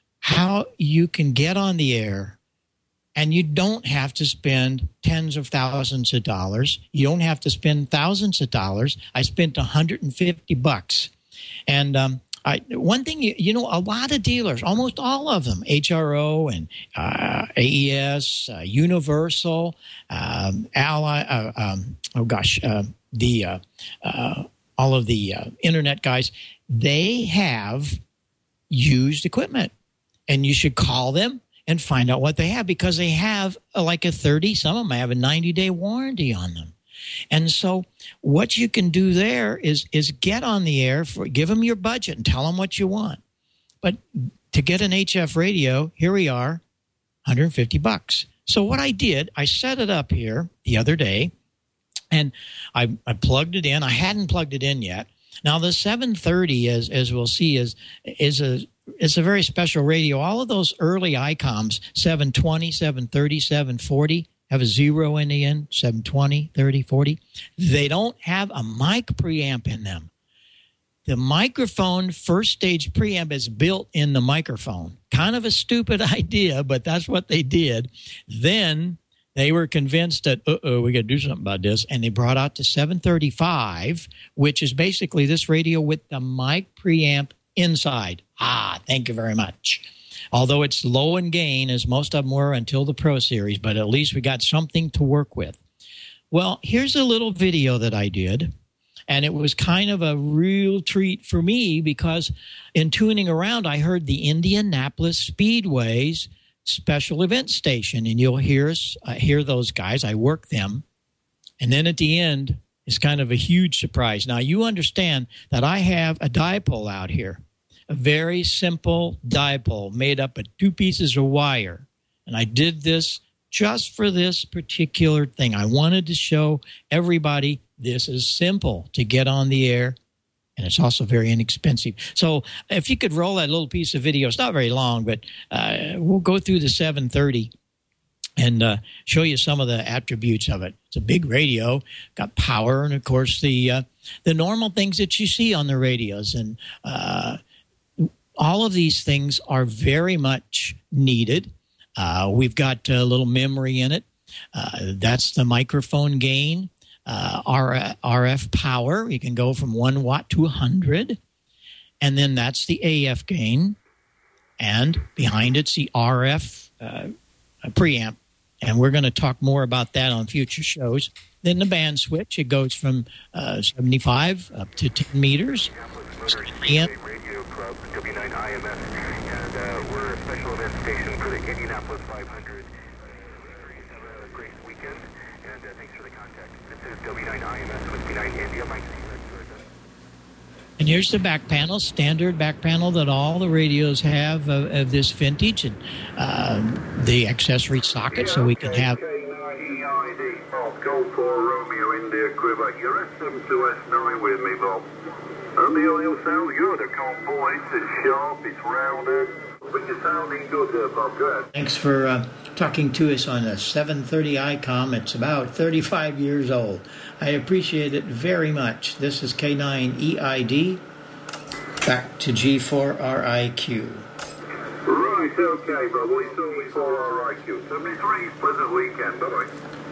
Speaker 4: how you can get on the air and you don't have to spend tens of thousands of dollars. You don't have to spend thousands of dollars. I spent one hundred fifty bucks. And um I, one thing, you, you know, a lot of dealers, almost all of them, H R O and uh, A E S, uh, Universal, um, Ally, uh, um, oh gosh, uh, the uh, uh, all of the uh, internet guys, they have used equipment, and you should call them and find out what they have, because they have uh, like a thirty, some of them have a ninety day warranty on them. And so what you can do there is is get on the air, for, give them your budget and tell them what you want. But to get an H F radio, here we are, one hundred fifty bucks. So what I did, I set it up here the other day, and I, I plugged it in. I hadn't plugged it in yet. Now the seven thirty, as as we'll see, is is a it's a very special radio. All of those early I COMs, seven twenty, seven thirty, seven forty, have a zero in the end, seven twenty, thirty, forty. They don't have a mic preamp in them. The microphone first stage preamp is built in the microphone. Kind of a stupid idea, but that's what they did. Then they were convinced that, uh-oh, we got to do something about this, and they brought out the seven thirty-five, which is basically this radio with the mic preamp inside. Ah, thank you very much. Although it's low in gain, as most of them were until the Pro Series, but at least we got something to work with. Well, here's a little video that I did, and it was kind of a real treat for me, because in tuning around, I heard the Indianapolis Speedway's special event station, and you'll hear us uh, hear those guys. I work them, and then at the end is kind of a huge surprise. Now you understand that I have a dipole out here, a very simple dipole made up of two pieces of wire, and I did this just for this particular thing. I wanted to show everybody this is simple to get on the air. And it's also very inexpensive. So if you could roll that little piece of video, it's not very long, but uh, we'll go through the seven thirty and uh, show you some of the attributes of it. It's a big radio, got power, and, of course, the uh, the normal things that you see on the radios. And uh, all of these things are very much needed. Uh, we've got a little memory in it. Uh, that's the microphone gain. Uh, R F power, you can go from one watt to one hundred, and then that's the A F gain, and behind it's the R F uh, preamp, and we're going to talk more about that on future shows. Then the band switch, it goes from uh, seventy-five up to ten meters. Radio Club, W nine I M S, and uh, we're a special event station for the Indianapolis five hundred. Have a great weekend, and uh, thanks for the contact. This is W nine I M S with B nine India. Mike. And here's the back panel, standard back panel that all the radios have of, of this vintage, and um, the accessory socket, so we can have.
Speaker 1: Golf for Romeo India Quiver. You're S seven two S nine with me, Bob. Romeo, you'll sound good. The comp voice is sharp, it's rounded. But you're sounding good there, Bob. Go ahead.
Speaker 4: Thanks for uh, talking to us on a seven thirty I COM. It's about thirty-five years old. I appreciate it very much. This is K nine E I D. Back to G four R I Q.
Speaker 1: Right, okay, brother. It's only four R I Q. seventy-three, pleasant weekend. Bye-bye.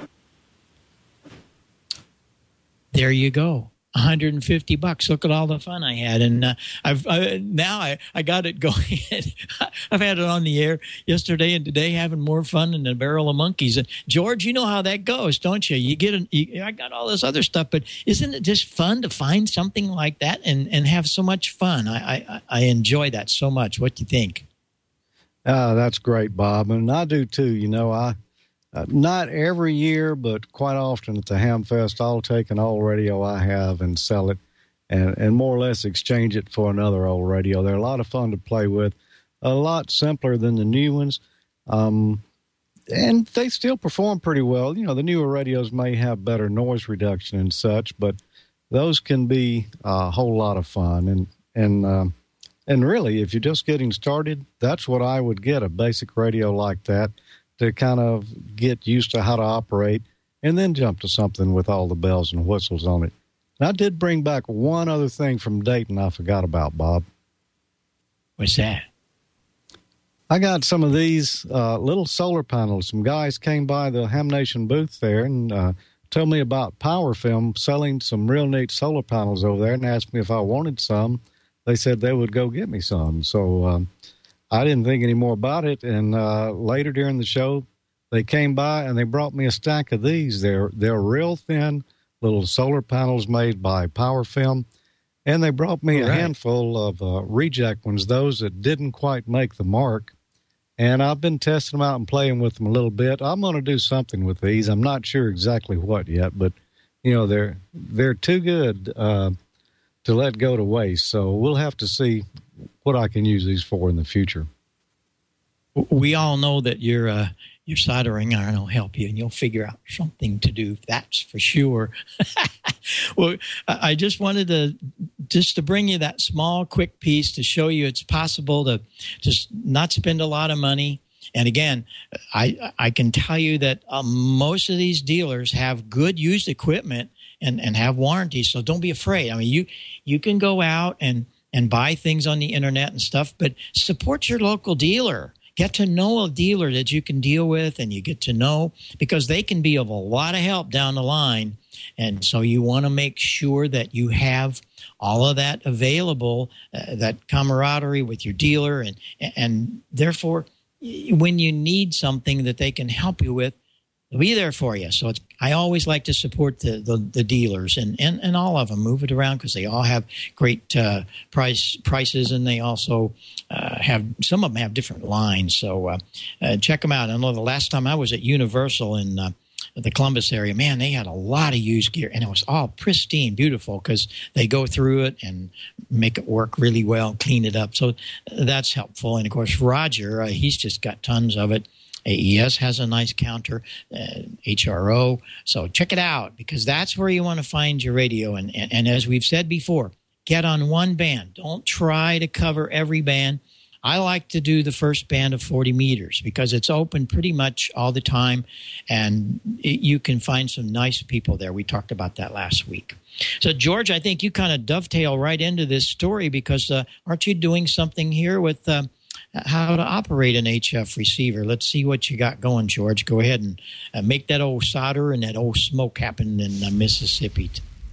Speaker 4: There you go. one hundred fifty bucks. Look at all the fun I had. And uh, I've I, now I, I got it going. I've had it on the air yesterday and today, having more fun than a barrel of monkeys. And George, you know how that goes, don't you? You get an, you, I got all this other stuff, but isn't it just fun to find something like that and, and have so much fun? I, I, I enjoy that so much. What do you think?
Speaker 5: Uh, that's great, Bob. And I do too. You know, I, Uh, not every year, but quite often at the Hamfest, I'll take an old radio I have and sell it and, and more or less exchange it for another old radio. They're a lot of fun to play with, a lot simpler than the new ones, um, and they still perform pretty well. You know, the newer radios may have better noise reduction and such, but those can be a whole lot of fun. And, and, um, and really, if you're just getting started, that's what I would get, a basic radio like that, to kind of get used to how to operate, and then jump to something with all the bells and whistles on it. And I did bring back one other thing from Dayton I forgot about, Bob.
Speaker 4: What's that?
Speaker 5: I got some of these uh, little solar panels. Some guys came by the Ham Nation booth there and uh, told me about PowerFilm selling some real neat solar panels over there, and asked me if I wanted some. They said they would go get me some. So, um, I didn't think any more about it, and uh, later during the show, they came by and they brought me a stack of these. They're they're real thin little solar panels made by PowerFilm, and they brought me
Speaker 4: All
Speaker 5: a
Speaker 4: right.
Speaker 5: handful of uh, reject ones, those that didn't quite make the mark, and I've been testing them out and playing with them a little bit. I'm going to do something with these. I'm not sure exactly what yet, but you know they're they're too good uh, to let go to waste. So we'll have to see what I can use these for in the future.
Speaker 4: We all know that your uh, your soldering iron will help you, and you'll figure out something to do. That's for sure. Well, I just wanted to just to bring you that small, quick piece to show you it's possible to just not spend a lot of money. And again, I I can tell you that uh, most of these dealers have good used equipment and and have warranties. So don't be afraid. I mean, you you can go out and and buy things on the internet and stuff, but support your local dealer. Get to know a dealer that you can deal with, and you get to know, because they can be of a lot of help down the line. And so you want to make sure that you have all of that available, uh, that camaraderie with your dealer, and and therefore when you need something that they can help you with, they'll be there for you. So it's, I always like to support the, the, the dealers and, and, and all of them. Move it around because they all have great uh, price prices, and they also uh, have, some of them have different lines. So uh, uh, check them out. I know the last time I was at Universal in uh, the Columbus area, man, they had a lot of used gear, and it was all pristine, beautiful, because they go through it and make it work really well, clean it up. So that's helpful. And, of course, Roger, uh, he's just got tons of it. A E S has a nice counter, uh, H R O. So check it out, because that's where you want to find your radio. And, and, and as we've said before, get on one band. Don't try to cover every band. I like to do the first band of forty meters because it's open pretty much all the time, and it, you can find some nice people there. We talked about that last week. So, George, I think you kind of dovetail right into this story because uh, aren't you doing something here with uh, how to operate an H F receiver? Let's see what you got going, George. Go ahead and uh, make that old solder and that old smoke happen in uh, Mississippi.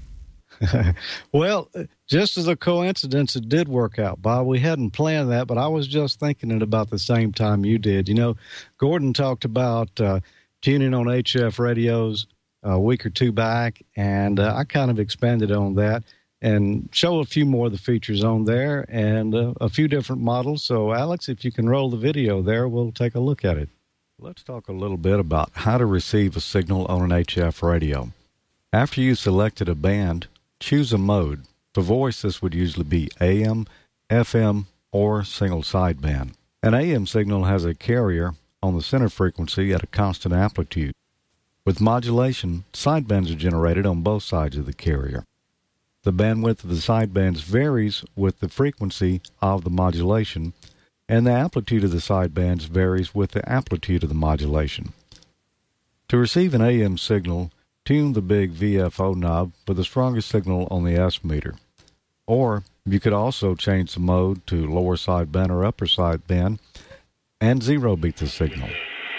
Speaker 5: Well, just as a coincidence, it did work out, Bob. We hadn't planned that, but I was just thinking it about the same time you did. You know, Gordon talked about uh, tuning on H F radios a week or two back, and uh, I kind of expanded on that and show a few more of the features on there and uh, a few different models. So, Alex, if you can roll the video there, we'll take a look at it. Let's talk a little bit about how to receive a signal on an H F radio. After you've selected a band, choose a mode. For voice, this would usually be A M, F M, or single sideband. An A M signal has a carrier on the center frequency at a constant amplitude. With modulation, sidebands are generated on both sides of the carrier. The bandwidth of the sidebands varies with the frequency of the modulation, and the amplitude of the sidebands varies with the amplitude of the modulation. To receive an A M signal, tune the big V F O knob for the strongest signal on the S meter. Or you could also change the mode to lower sideband or upper sideband and zero beat the signal.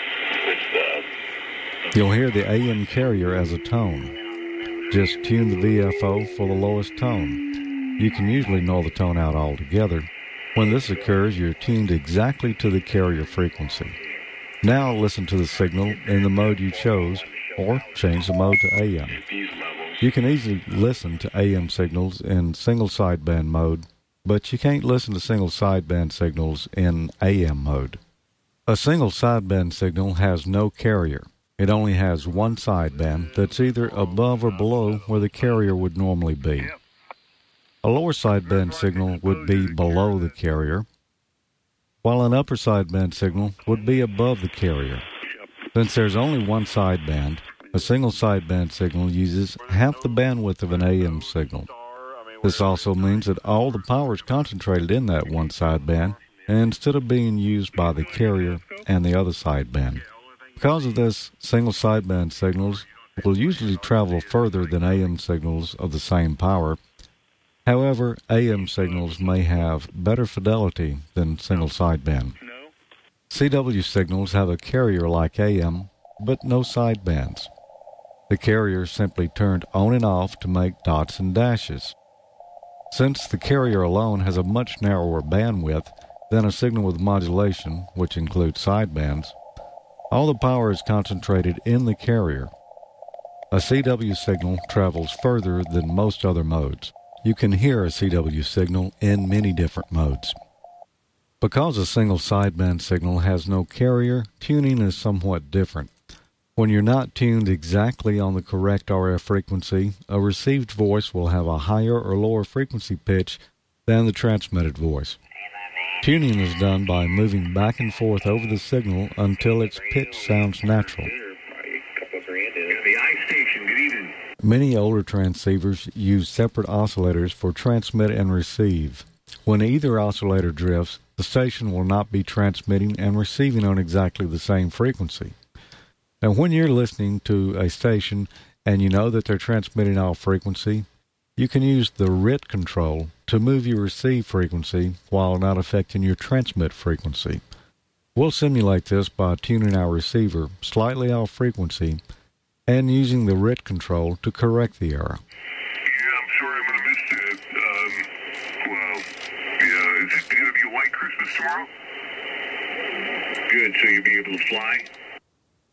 Speaker 5: You'll hear the A M carrier as a tone. Just tune the V F O for the lowest tone. You can usually null the tone out altogether. When this occurs, you're tuned exactly to the carrier frequency. Now listen to the signal in the mode you chose, or change the mode to A M. You can easily listen to A M signals in single sideband mode, but you can't listen to single sideband signals in A M mode. A single sideband signal has no carrier. It only has one sideband that's either above or below where the carrier would normally be. A lower sideband signal would be below the carrier, while an upper sideband signal would be above the carrier. Since there's only one sideband, a single sideband signal uses half the bandwidth of an A M signal. This also means that all the power is concentrated in that one sideband instead of being used by the carrier and the other sideband. Because of this, single sideband signals will usually travel further than A M signals of the same power. However, A M signals may have better fidelity than single sideband. C W signals have a carrier like A M, but no sidebands. The carrier is simply turned on and off to make dots and dashes. Since the carrier alone has a much narrower bandwidth than a signal with modulation, which includes sidebands, all the power is concentrated in the carrier. A C W signal travels further than most other modes. You can hear a C W signal in many different modes. Because a single sideband signal has no carrier, tuning is somewhat different. When you're not tuned exactly on the correct R F frequency, a received voice will have a higher or lower frequency pitch than the transmitted voice. Tuning is done by moving back and forth over the signal until its pitch sounds natural. Many older transceivers use separate oscillators for transmit and receive. When either oscillator drifts, the station will not be transmitting and receiving on exactly the same frequency. Now, when you're listening to a station and you know that they're transmitting off frequency, you can use the R I T control to move your receive frequency while not affecting your transmit frequency. We'll simulate this by tuning our receiver slightly off frequency and using the R I T control to correct the error.
Speaker 1: Yeah, I'm sorry I'm going to miss that. Um, well, yeah, is it going to be a white Christmas tomorrow? Good, so you'll be able to fly?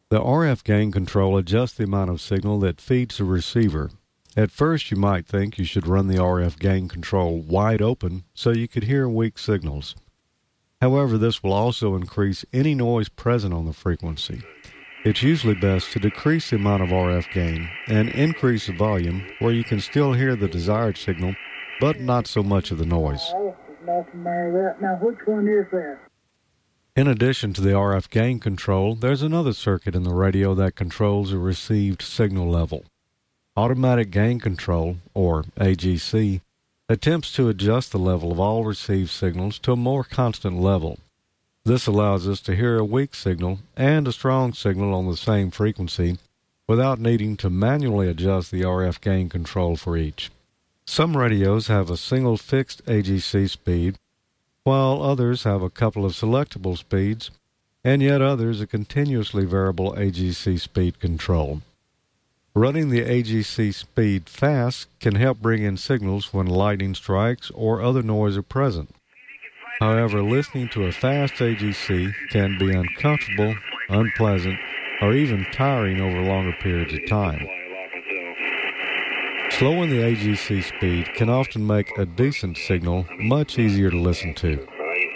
Speaker 5: The R F gain control adjusts the amount of signal that feeds the receiver. At first, you might think you should run the R F gain control wide open so you could hear weak signals. However, this will also increase any noise present on the frequency. It's usually best to decrease the amount of R F gain and increase the volume where you can still hear the desired signal, but not so much of the noise.
Speaker 2: Now, which one is that?
Speaker 5: In addition to the R F gain control, there's another circuit in the radio that controls the received signal level. Automatic Gain Control, or A G C, attempts to adjust the level of all received signals to a more constant level. This allows us to hear a weak signal and a strong signal on the same frequency without needing to manually adjust the R F gain control for each. Some radios have a single fixed A G C speed, while others have a couple of selectable speeds, and yet others a continuously variable A G C speed control. Running the A G C speed fast can help bring in signals when lightning strikes or other noise are present. However, listening to a fast A G C can be uncomfortable, unpleasant, or even tiring over longer periods of time. Slowing the A G C speed can often make a decent signal much easier to listen to.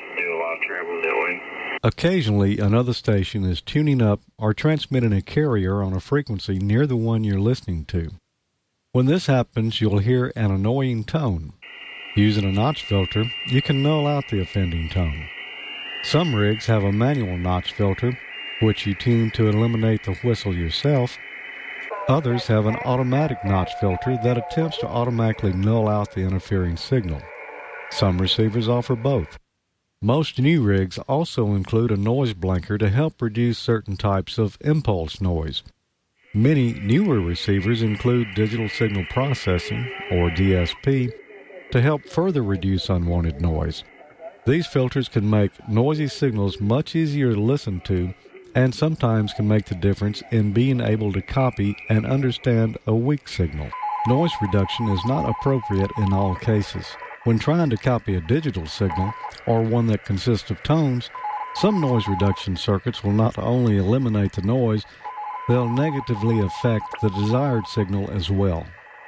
Speaker 5: Occasionally, another station is tuning up or transmitting a carrier on a frequency near the one you're listening to. When this happens, you'll hear an annoying tone. Using a notch filter, you can null out the offending tone. Some rigs have a manual notch filter, which you tune to eliminate the whistle yourself. Others have an automatic notch filter that attempts to automatically null out the interfering signal. Some receivers offer both. Most new rigs also include a noise blanker to help reduce certain types of impulse noise. Many newer receivers include digital signal processing, or D S P, to help further reduce unwanted noise. These filters can make noisy signals much easier to listen to and sometimes can make the difference in being able to copy and understand a weak signal. Noise reduction is not appropriate in all cases. When trying to copy a digital signal, or one that consists of tones, some noise reduction circuits will not only eliminate the noise, they'll negatively affect the desired signal as well.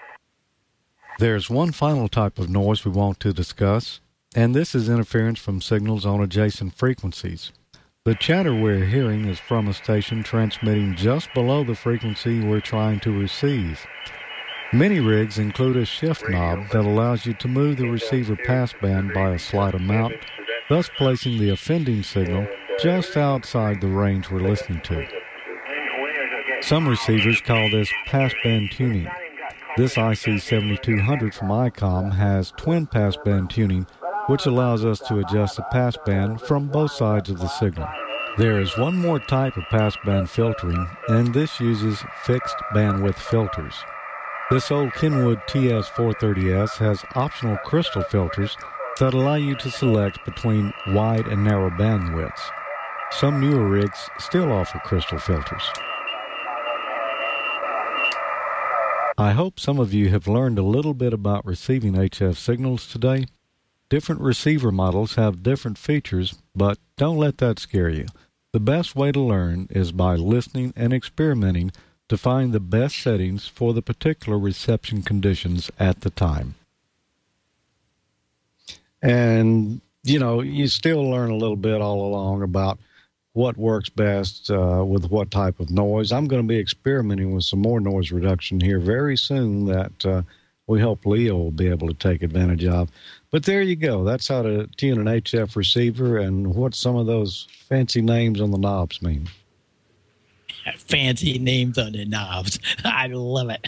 Speaker 5: There's one final type of noise we want to discuss, and this is interference from signals on adjacent frequencies. The chatter we're hearing is from a station transmitting just below the frequency we're trying to receive. Many rigs include a shift knob that allows you to move the receiver passband by a slight amount, thus placing the offending signal just outside the range we're listening to. Some receivers call this passband tuning. This I C seventy-two hundred from I COM has twin passband tuning, which allows us to adjust the passband from both sides of the signal. There is one more type of passband filtering, and this uses fixed bandwidth filters. This old Kenwood T S four thirty S has optional crystal filters that allow you to select between wide and narrow bandwidths. Some newer rigs still offer crystal filters. I hope some of you have learned a little bit about receiving H F signals today. Different receiver models have different features, but don't let that scare you. The best way to learn is by listening and experimenting to find the best settings for the particular reception conditions at the time. And, you know, you still learn a little bit all along about what works best uh, with what type of noise. I'm going to be experimenting with some more noise reduction here very soon that uh, we hope Leo will be able to take advantage of. But there you go. That's how to tune an H F receiver and what some of those fancy names on the knobs mean.
Speaker 4: Fancy names on the knobs. I love it.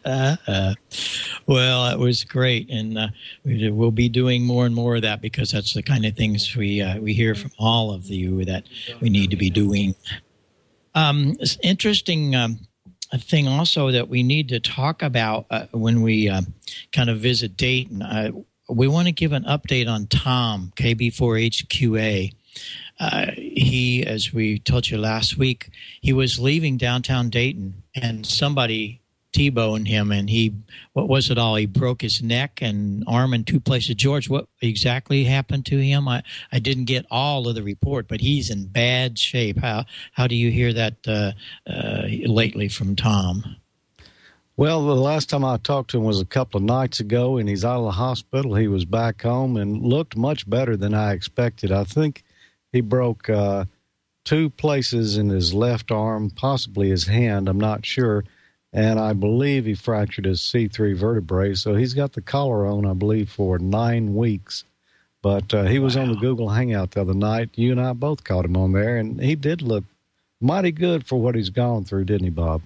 Speaker 4: Well, that was great, and uh, we'll be doing more and more of that because that's the kind of things we uh, we hear from all of you that we need to be doing. Um, it's interesting um, thing also that we need to talk about uh, when we uh, kind of visit Dayton. Uh, we want to give an update on Tom, K B four H Q A. Uh, he, as we told you last week, he was leaving downtown Dayton, and somebody T-boned him, and he, what was it all? He broke his neck and arm in two places. George, what exactly happened to him? I, I didn't get all of the report, but he's in bad shape. How how do you hear that uh, uh, lately from Tom?
Speaker 5: Well, the last time I talked to him was a couple of nights ago, and he's out of the hospital. He was back home and looked much better than I expected. I think he broke uh, two places in his left arm, possibly his hand. I'm not sure. And I believe he fractured his C three vertebrae. So he's got the collar on, I believe, for nine weeks. But uh, he was wow. on the Google Hangout the other night. You and I both caught him on there, and he did look mighty good for what he's gone through, didn't he, Bob?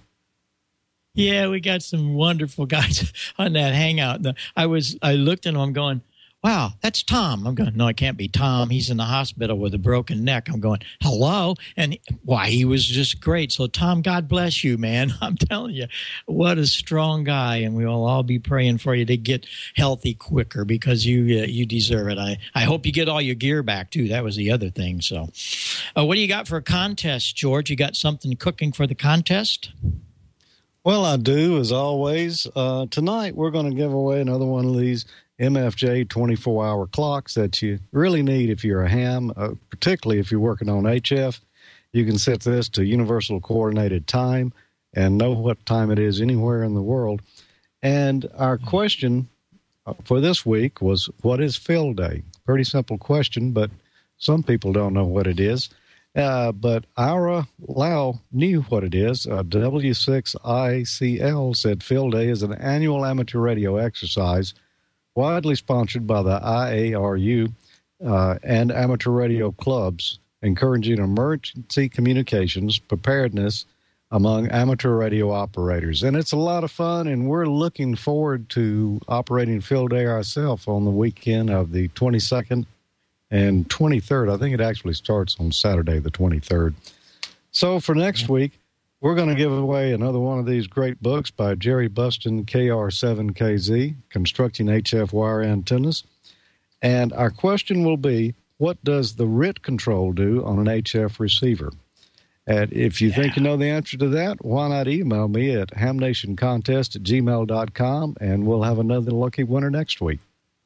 Speaker 4: Yeah, we got some wonderful guys on that Hangout. I was, I looked at him going, wow, that's Tom. I'm going, no, it can't be Tom. He's in the hospital with a broken neck. I'm going, hello? And why, he was just great. So, Tom, God bless you, man. I'm telling you, what a strong guy. And we will all be praying for you to get healthy quicker because you uh, you deserve it. I, I hope you get all your gear back, too. That was the other thing. So, uh, what do you got for a contest, George? You got something cooking for the contest?
Speaker 5: Well, I do, as always. Uh, tonight, we're going to give away another one of these M F J twenty-four hour clocks that you really need if you're a ham, uh, particularly if you're working on H F. You can set this to Universal Coordinated Time and know what time it is anywhere in the world. And our question for this week was, what is fill day? Pretty simple question, but some people don't know what it is. Uh, but Ira Lau knew what it is. Uh, W six I C L said fill day is an annual amateur radio exercise widely sponsored by the I A R U uh, and amateur radio clubs, encouraging emergency communications preparedness among amateur radio operators. And it's a lot of fun, and we're looking forward to operating field day ourselves on the weekend of the twenty-second and twenty-third. I think it actually starts on Saturday, the twenty-third. So for next week, we're going to give away another one of these great books by Jerry Buston, K R seven K Z, Constructing H F Wire Antennas. And our question will be, what does the R I T control do on an H F receiver? And if you yeah. think you know the answer to that, why not email me at hamnationcontest at gmail dot com, and we'll have another lucky winner next week.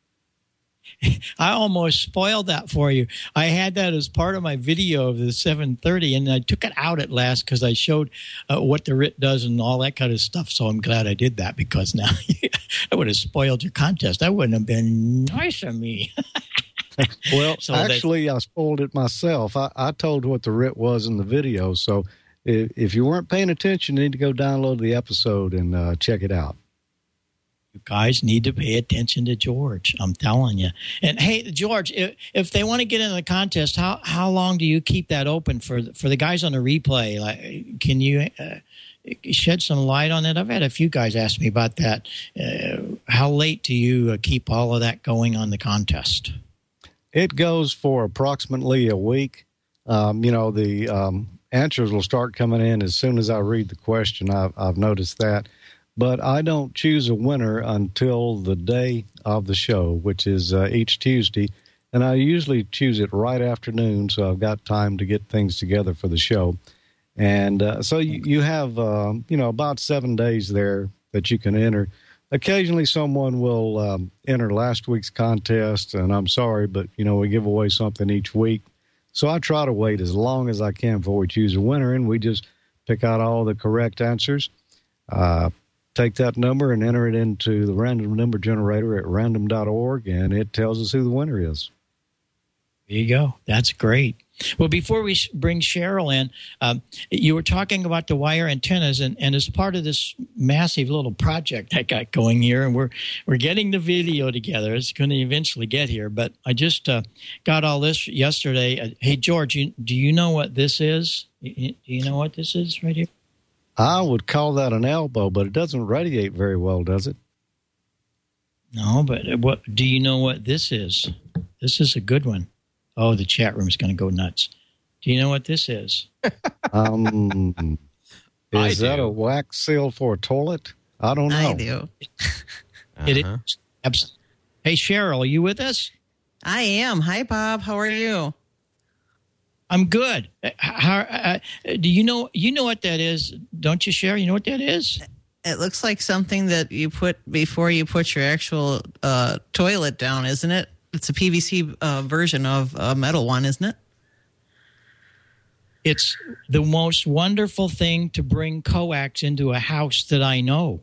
Speaker 4: I almost spoiled that for you. I had that as part of my video of the seven thirty, and I took it out at last because I showed uh, what the R I T does and all that kind of stuff. So I'm glad I did that, because now I would have spoiled your contest. That wouldn't have been nice of me.
Speaker 5: Well,
Speaker 4: so
Speaker 5: actually, I spoiled it myself. I, I told what the R I T was in the video. So if, if you weren't paying attention, you need to go download the episode and uh, check it out.
Speaker 4: You guys need to pay attention to George. I'm telling you. And hey, George, if, if they want to get into the contest, how how long do you keep that open for for the guys on the replay? Like, can you uh, shed some light on that? I've had a few guys ask me about that. Uh, how late do you uh, keep all of that going on the contest?
Speaker 5: It goes for approximately a week. Um, you know, the um, answers will start coming in as soon as I read the question. I've, I've noticed that. But I don't choose a winner until the day of the show, which is uh, each Tuesday. And I usually choose it right afternoon, so I've got time to get things together for the show. And uh, so you, you have, uh, you know, about seven days there that you can enter. Occasionally someone will um, enter last week's contest, and I'm sorry, but, you know, we give away something each week. So I try to wait as long as I can before we choose a winner, and we just pick out all the correct answers. Uh Take that number and enter it into the random number generator at random dot org, and it tells us who the winner is.
Speaker 4: There you go. That's great. Well, before we bring Cheryl in, um, you were talking about the wire antennas, and, and as part of this massive little project I got going here, and we're we're getting the video together. It's going to eventually get here, but I just uh, got all this yesterday. Uh, hey, George, you, do you know what this is? Do you know what this is right here?
Speaker 5: I would call that an elbow, but it doesn't radiate very well, does it?
Speaker 4: No, but what do you know what this is? This is a good one. Oh, the chat room is going to go nuts. Do you know what this is?
Speaker 5: um, is that a wax seal for a toilet? I don't know.
Speaker 3: I do.
Speaker 4: It uh-huh. is. Hey, Cheryl, are you with us?
Speaker 3: I am. Hi, Bob. How are you?
Speaker 4: I'm good. How, uh, do you know you know what that is? Don't you, Cheryl? You know what that is?
Speaker 3: It looks like something that you put before you put your actual uh, toilet down, isn't it? It's a P V C uh, version of a metal one, isn't it?
Speaker 4: It's the most wonderful thing to bring coax into a house that I know.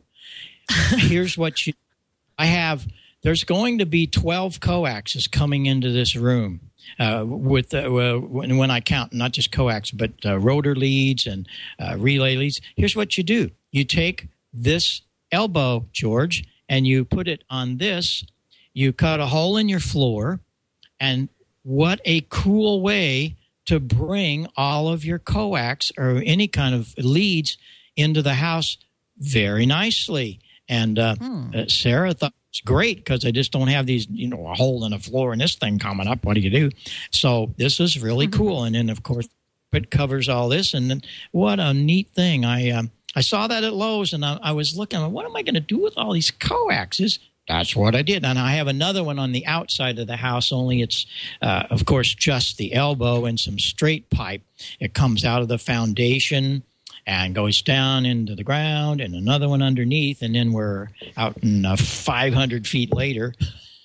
Speaker 4: Here's what you, I have, there's going to be twelve coaxes coming into this room uh, with, uh, when, when I count, not just coax, but uh, rotor leads and uh, relay leads. Here's what you do. You take this elbow, George, and you put it on this. You cut a hole in your floor, and what a cool way to bring all of your coax or any kind of leads into the house very nicely. And uh, hmm. uh, Sarah thought it's great because I just don't have these, you know, a hole in the floor and this thing coming up. What do you do? So this is really mm-hmm. cool. And then, of course, it covers all this. And then what a neat thing. I um, I saw that at Lowe's, and I, I was looking, what am I going to do with all these coaxes? That's what I did. And I have another one on the outside of the house, only it's, uh, of course, just the elbow and some straight pipe. It comes out of the foundation and goes down into the ground, and another one underneath, and then we're out in uh, five hundred feet later.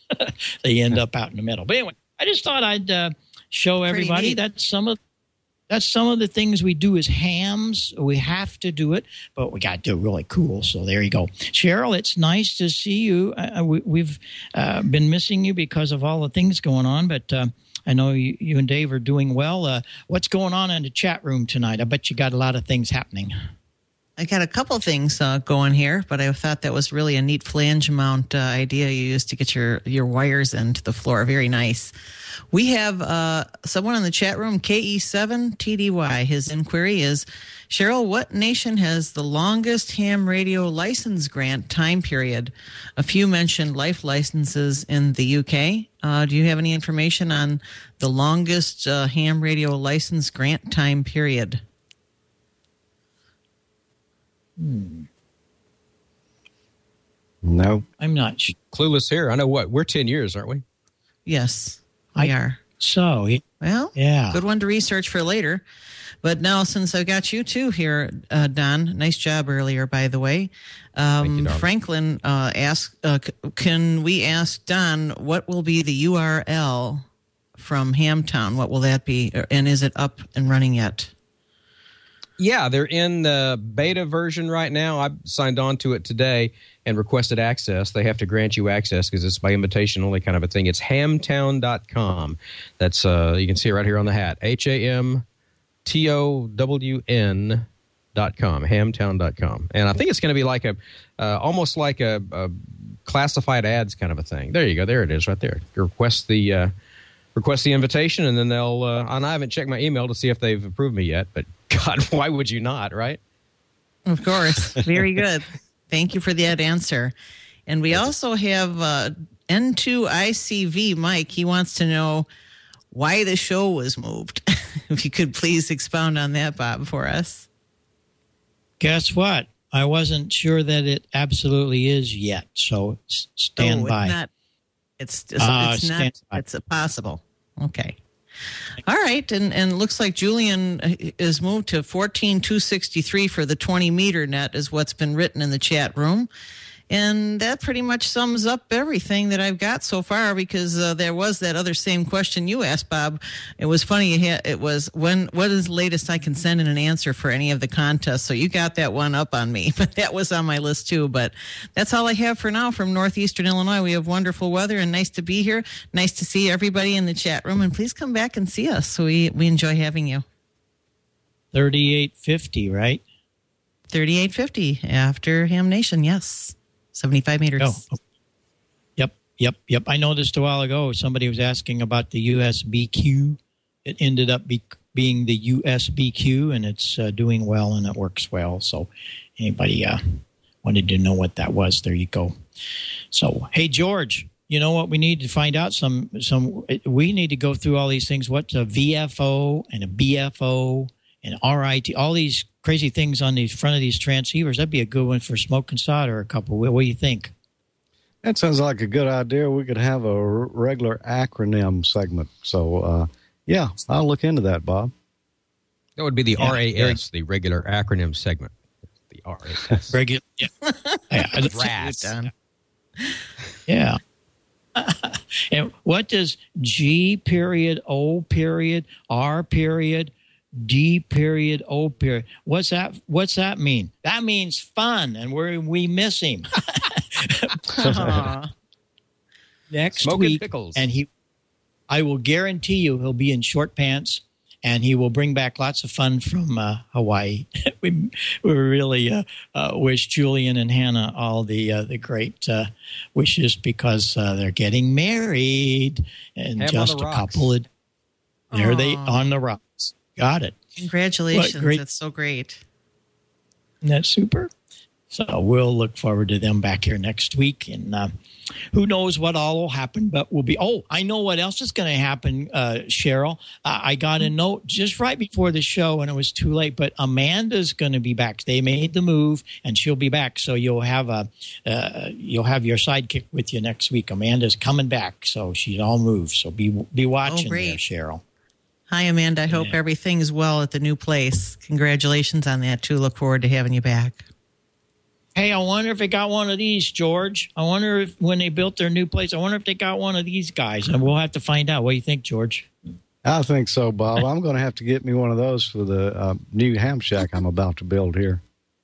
Speaker 4: They end up out in the middle. But anyway, I just thought I'd uh, show everybody that some of That's some of the things we do as hams. We have to do it, but we got to do it really cool. So there you go. Cheryl, it's nice to see you. Uh, we, we've uh, been missing you because of all the things going on, but uh, I know you, you and Dave are doing well. Uh, what's going on in the chat room tonight? I bet you got a lot of things happening.
Speaker 3: I got a couple things uh, going here, but I thought that was really a neat flange mount uh, idea you used to get your, your wires into the floor. Very nice. We have uh, someone in the chat room, K E seven T D Y. His inquiry is, Cheryl, what nation has the longest ham radio license grant time period? A few mentioned life licenses in the U K. Uh, do you have any information on the longest uh, ham radio license grant time period?
Speaker 4: Hmm.
Speaker 5: No.
Speaker 4: I'm not sure.
Speaker 6: Clueless here. I know what. We're ten years, aren't we?
Speaker 3: Yes, we
Speaker 4: I,
Speaker 3: are.
Speaker 4: So,
Speaker 3: well,
Speaker 4: yeah.
Speaker 3: Good one to research for later. But now, since I got you too here, uh, Don, nice job earlier, by the way. Um,
Speaker 6: you,
Speaker 3: Franklin uh, asked, uh, c- can we ask Don what will be the U R L from Hamtown? What will that be? And is it up and running yet?
Speaker 6: Yeah, they're in the beta version right now. I signed on to it today and requested access. They have to grant you access because it's by invitation only kind of a thing. It's hamtown dot com. That's uh, you can see it right here on the hat. H A M T O W N dot com, hamtown dot com. And I think it's going to be like a, uh, almost like a, a classified ads kind of a thing. There you go. There it is right there. You request the, uh, request the invitation, and then they'll, uh, and I haven't checked my email to see if they've approved me yet, but God, why would you not, right?
Speaker 3: Of course. Very good. Thank you for that answer. And we also have uh, N two I C V Mike. He wants to know why the show was moved. If you could please expound on that, Bob, for us.
Speaker 4: Guess what? I wasn't sure that it absolutely is yet, so stand
Speaker 3: oh,
Speaker 4: by.
Speaker 3: It's not. It's, it's,
Speaker 4: uh,
Speaker 3: it's not.
Speaker 4: By.
Speaker 3: It's a possible. Okay. All right, and and it looks like Julian is moved to fourteen two sixty-three for the twenty meter net is what's been written in the chat room. And that pretty much sums up everything that I've got so far, because uh, there was that other same question you asked, Bob. It was funny. It was, when, what is the latest I can send in an answer for any of the contests? So you got that one up on me, but that was on my list too. But that's all I have for now from Northeastern Illinois. We have wonderful weather and nice to be here. Nice to see everybody in the chat room, and please come back and see us. We, we enjoy having you.
Speaker 4: thirty-eight fifty, right?
Speaker 3: thirty-eight fifty after Ham Nation, yes. seventy-five meters.
Speaker 4: Oh. Yep, yep, yep. I noticed a while ago somebody was asking about the U S B Q. It ended up be, being the U S B Q, and it's uh, doing well and it works well. So anybody uh, wanted to know what that was, there you go. So, hey, George, you know what we need to find out? Some, some. We need to go through all these things. What's a V F O and a B F O and R I T, all these crazy things on the front of these transceivers. That'd be a good one for Smoke and Solder, a couple. What do you think?
Speaker 5: That sounds like a good idea. We could have a regular acronym segment. So, uh, yeah, I'll look into that, Bob.
Speaker 6: That would be the
Speaker 4: Yeah,
Speaker 6: R A S, the regular acronym segment. The Sorry.
Speaker 4: Regular. Yeah. yeah.
Speaker 6: Rats.
Speaker 4: Yeah. And what does G period, O period, R period, D period, O period? What's that? What's that mean? That means fun, and we we miss him. Next
Speaker 6: Smoking
Speaker 4: week,
Speaker 6: pickles.
Speaker 4: and he, I will guarantee you, he'll be in short pants, and he will bring back lots of fun from uh, Hawaii. we we really uh, uh, wish Julian and Hannah all the uh, the great uh, wishes because uh, they're getting married in
Speaker 6: Ham
Speaker 4: just
Speaker 6: on the
Speaker 4: a
Speaker 6: rocks.
Speaker 4: couple of. There they
Speaker 3: Aw.
Speaker 4: on the rocks. Got it.
Speaker 3: Congratulations.
Speaker 4: What great-
Speaker 3: That's so great.
Speaker 4: Isn't that super? So we'll look forward to them back here next week. And uh, who knows what all will happen, but we'll be. Oh, I know what else is going to happen, uh, Cheryl. Uh, I got a note just right before the show, and it was too late, but Amanda's going to be back. They made the move, and she'll be back. So you'll have a uh, you'll have your sidekick with you next week. Amanda's coming back, so she's all moved. So be be watching
Speaker 3: Oh, great.
Speaker 4: there, Cheryl.
Speaker 3: Hi, Amanda. I hope everything's well at the new place. Congratulations on that, too. Look forward to having you back.
Speaker 4: Hey, I wonder if they got one of these, George. I wonder if when they built their new place, I wonder if they got one of these guys. And we'll have to find out. What do you think, George?
Speaker 5: I think so, Bob. I'm going to have to get me one of those for the uh, new ham shack I'm about to build here.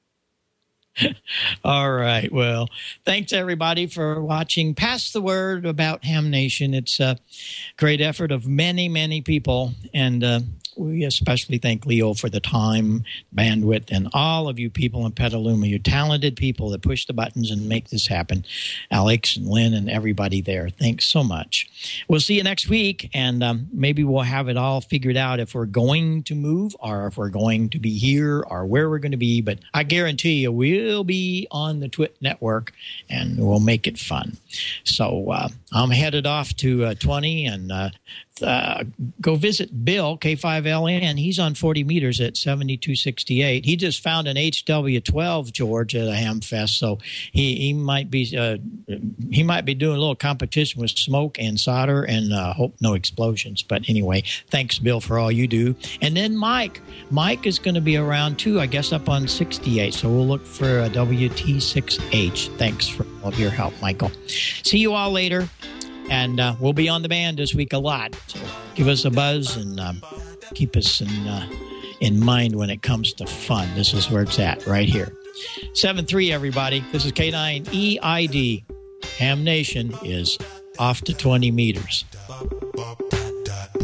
Speaker 4: All right. Well, thanks, everybody, for watching. Pass the word about Ham Nation. It's a great effort of many, many people. And uh, we especially thank Leo for the time, bandwidth, and all of you people in Petaluma, you talented people that push the buttons and make this happen. Alex and Lynn and everybody there. Thanks so much. We'll see you next week, and um, maybe we'll have it all figured out if we're going to move or if we're going to be here or where we're going to be. But I guarantee you we'll be on the Twit Network, and we'll make it fun. So uh, I'm headed off to uh, twenty and uh, uh, go visit Bill, K five L N. He's on forty meters at seventy-two sixty-eight. He just found an H W twelve, George, at a Ham Fest, so he, he might be uh, he might be doing a little competition with smoke and solder, and uh, hope no explosions. But anyway, thanks, Bill, for all you do. And then Mike. Mike is going to be around, too, I guess, up on sixty-eight, so we'll look for a W T six H. Thanks for all of your help, Michael. See you all later. And uh, we'll be on the band this week a lot. So give us a buzz and um, keep us in uh, in mind when it comes to fun. This is where it's at, right here. seven three, everybody. This is K nine E I D. Ham Nation is off to twenty meters.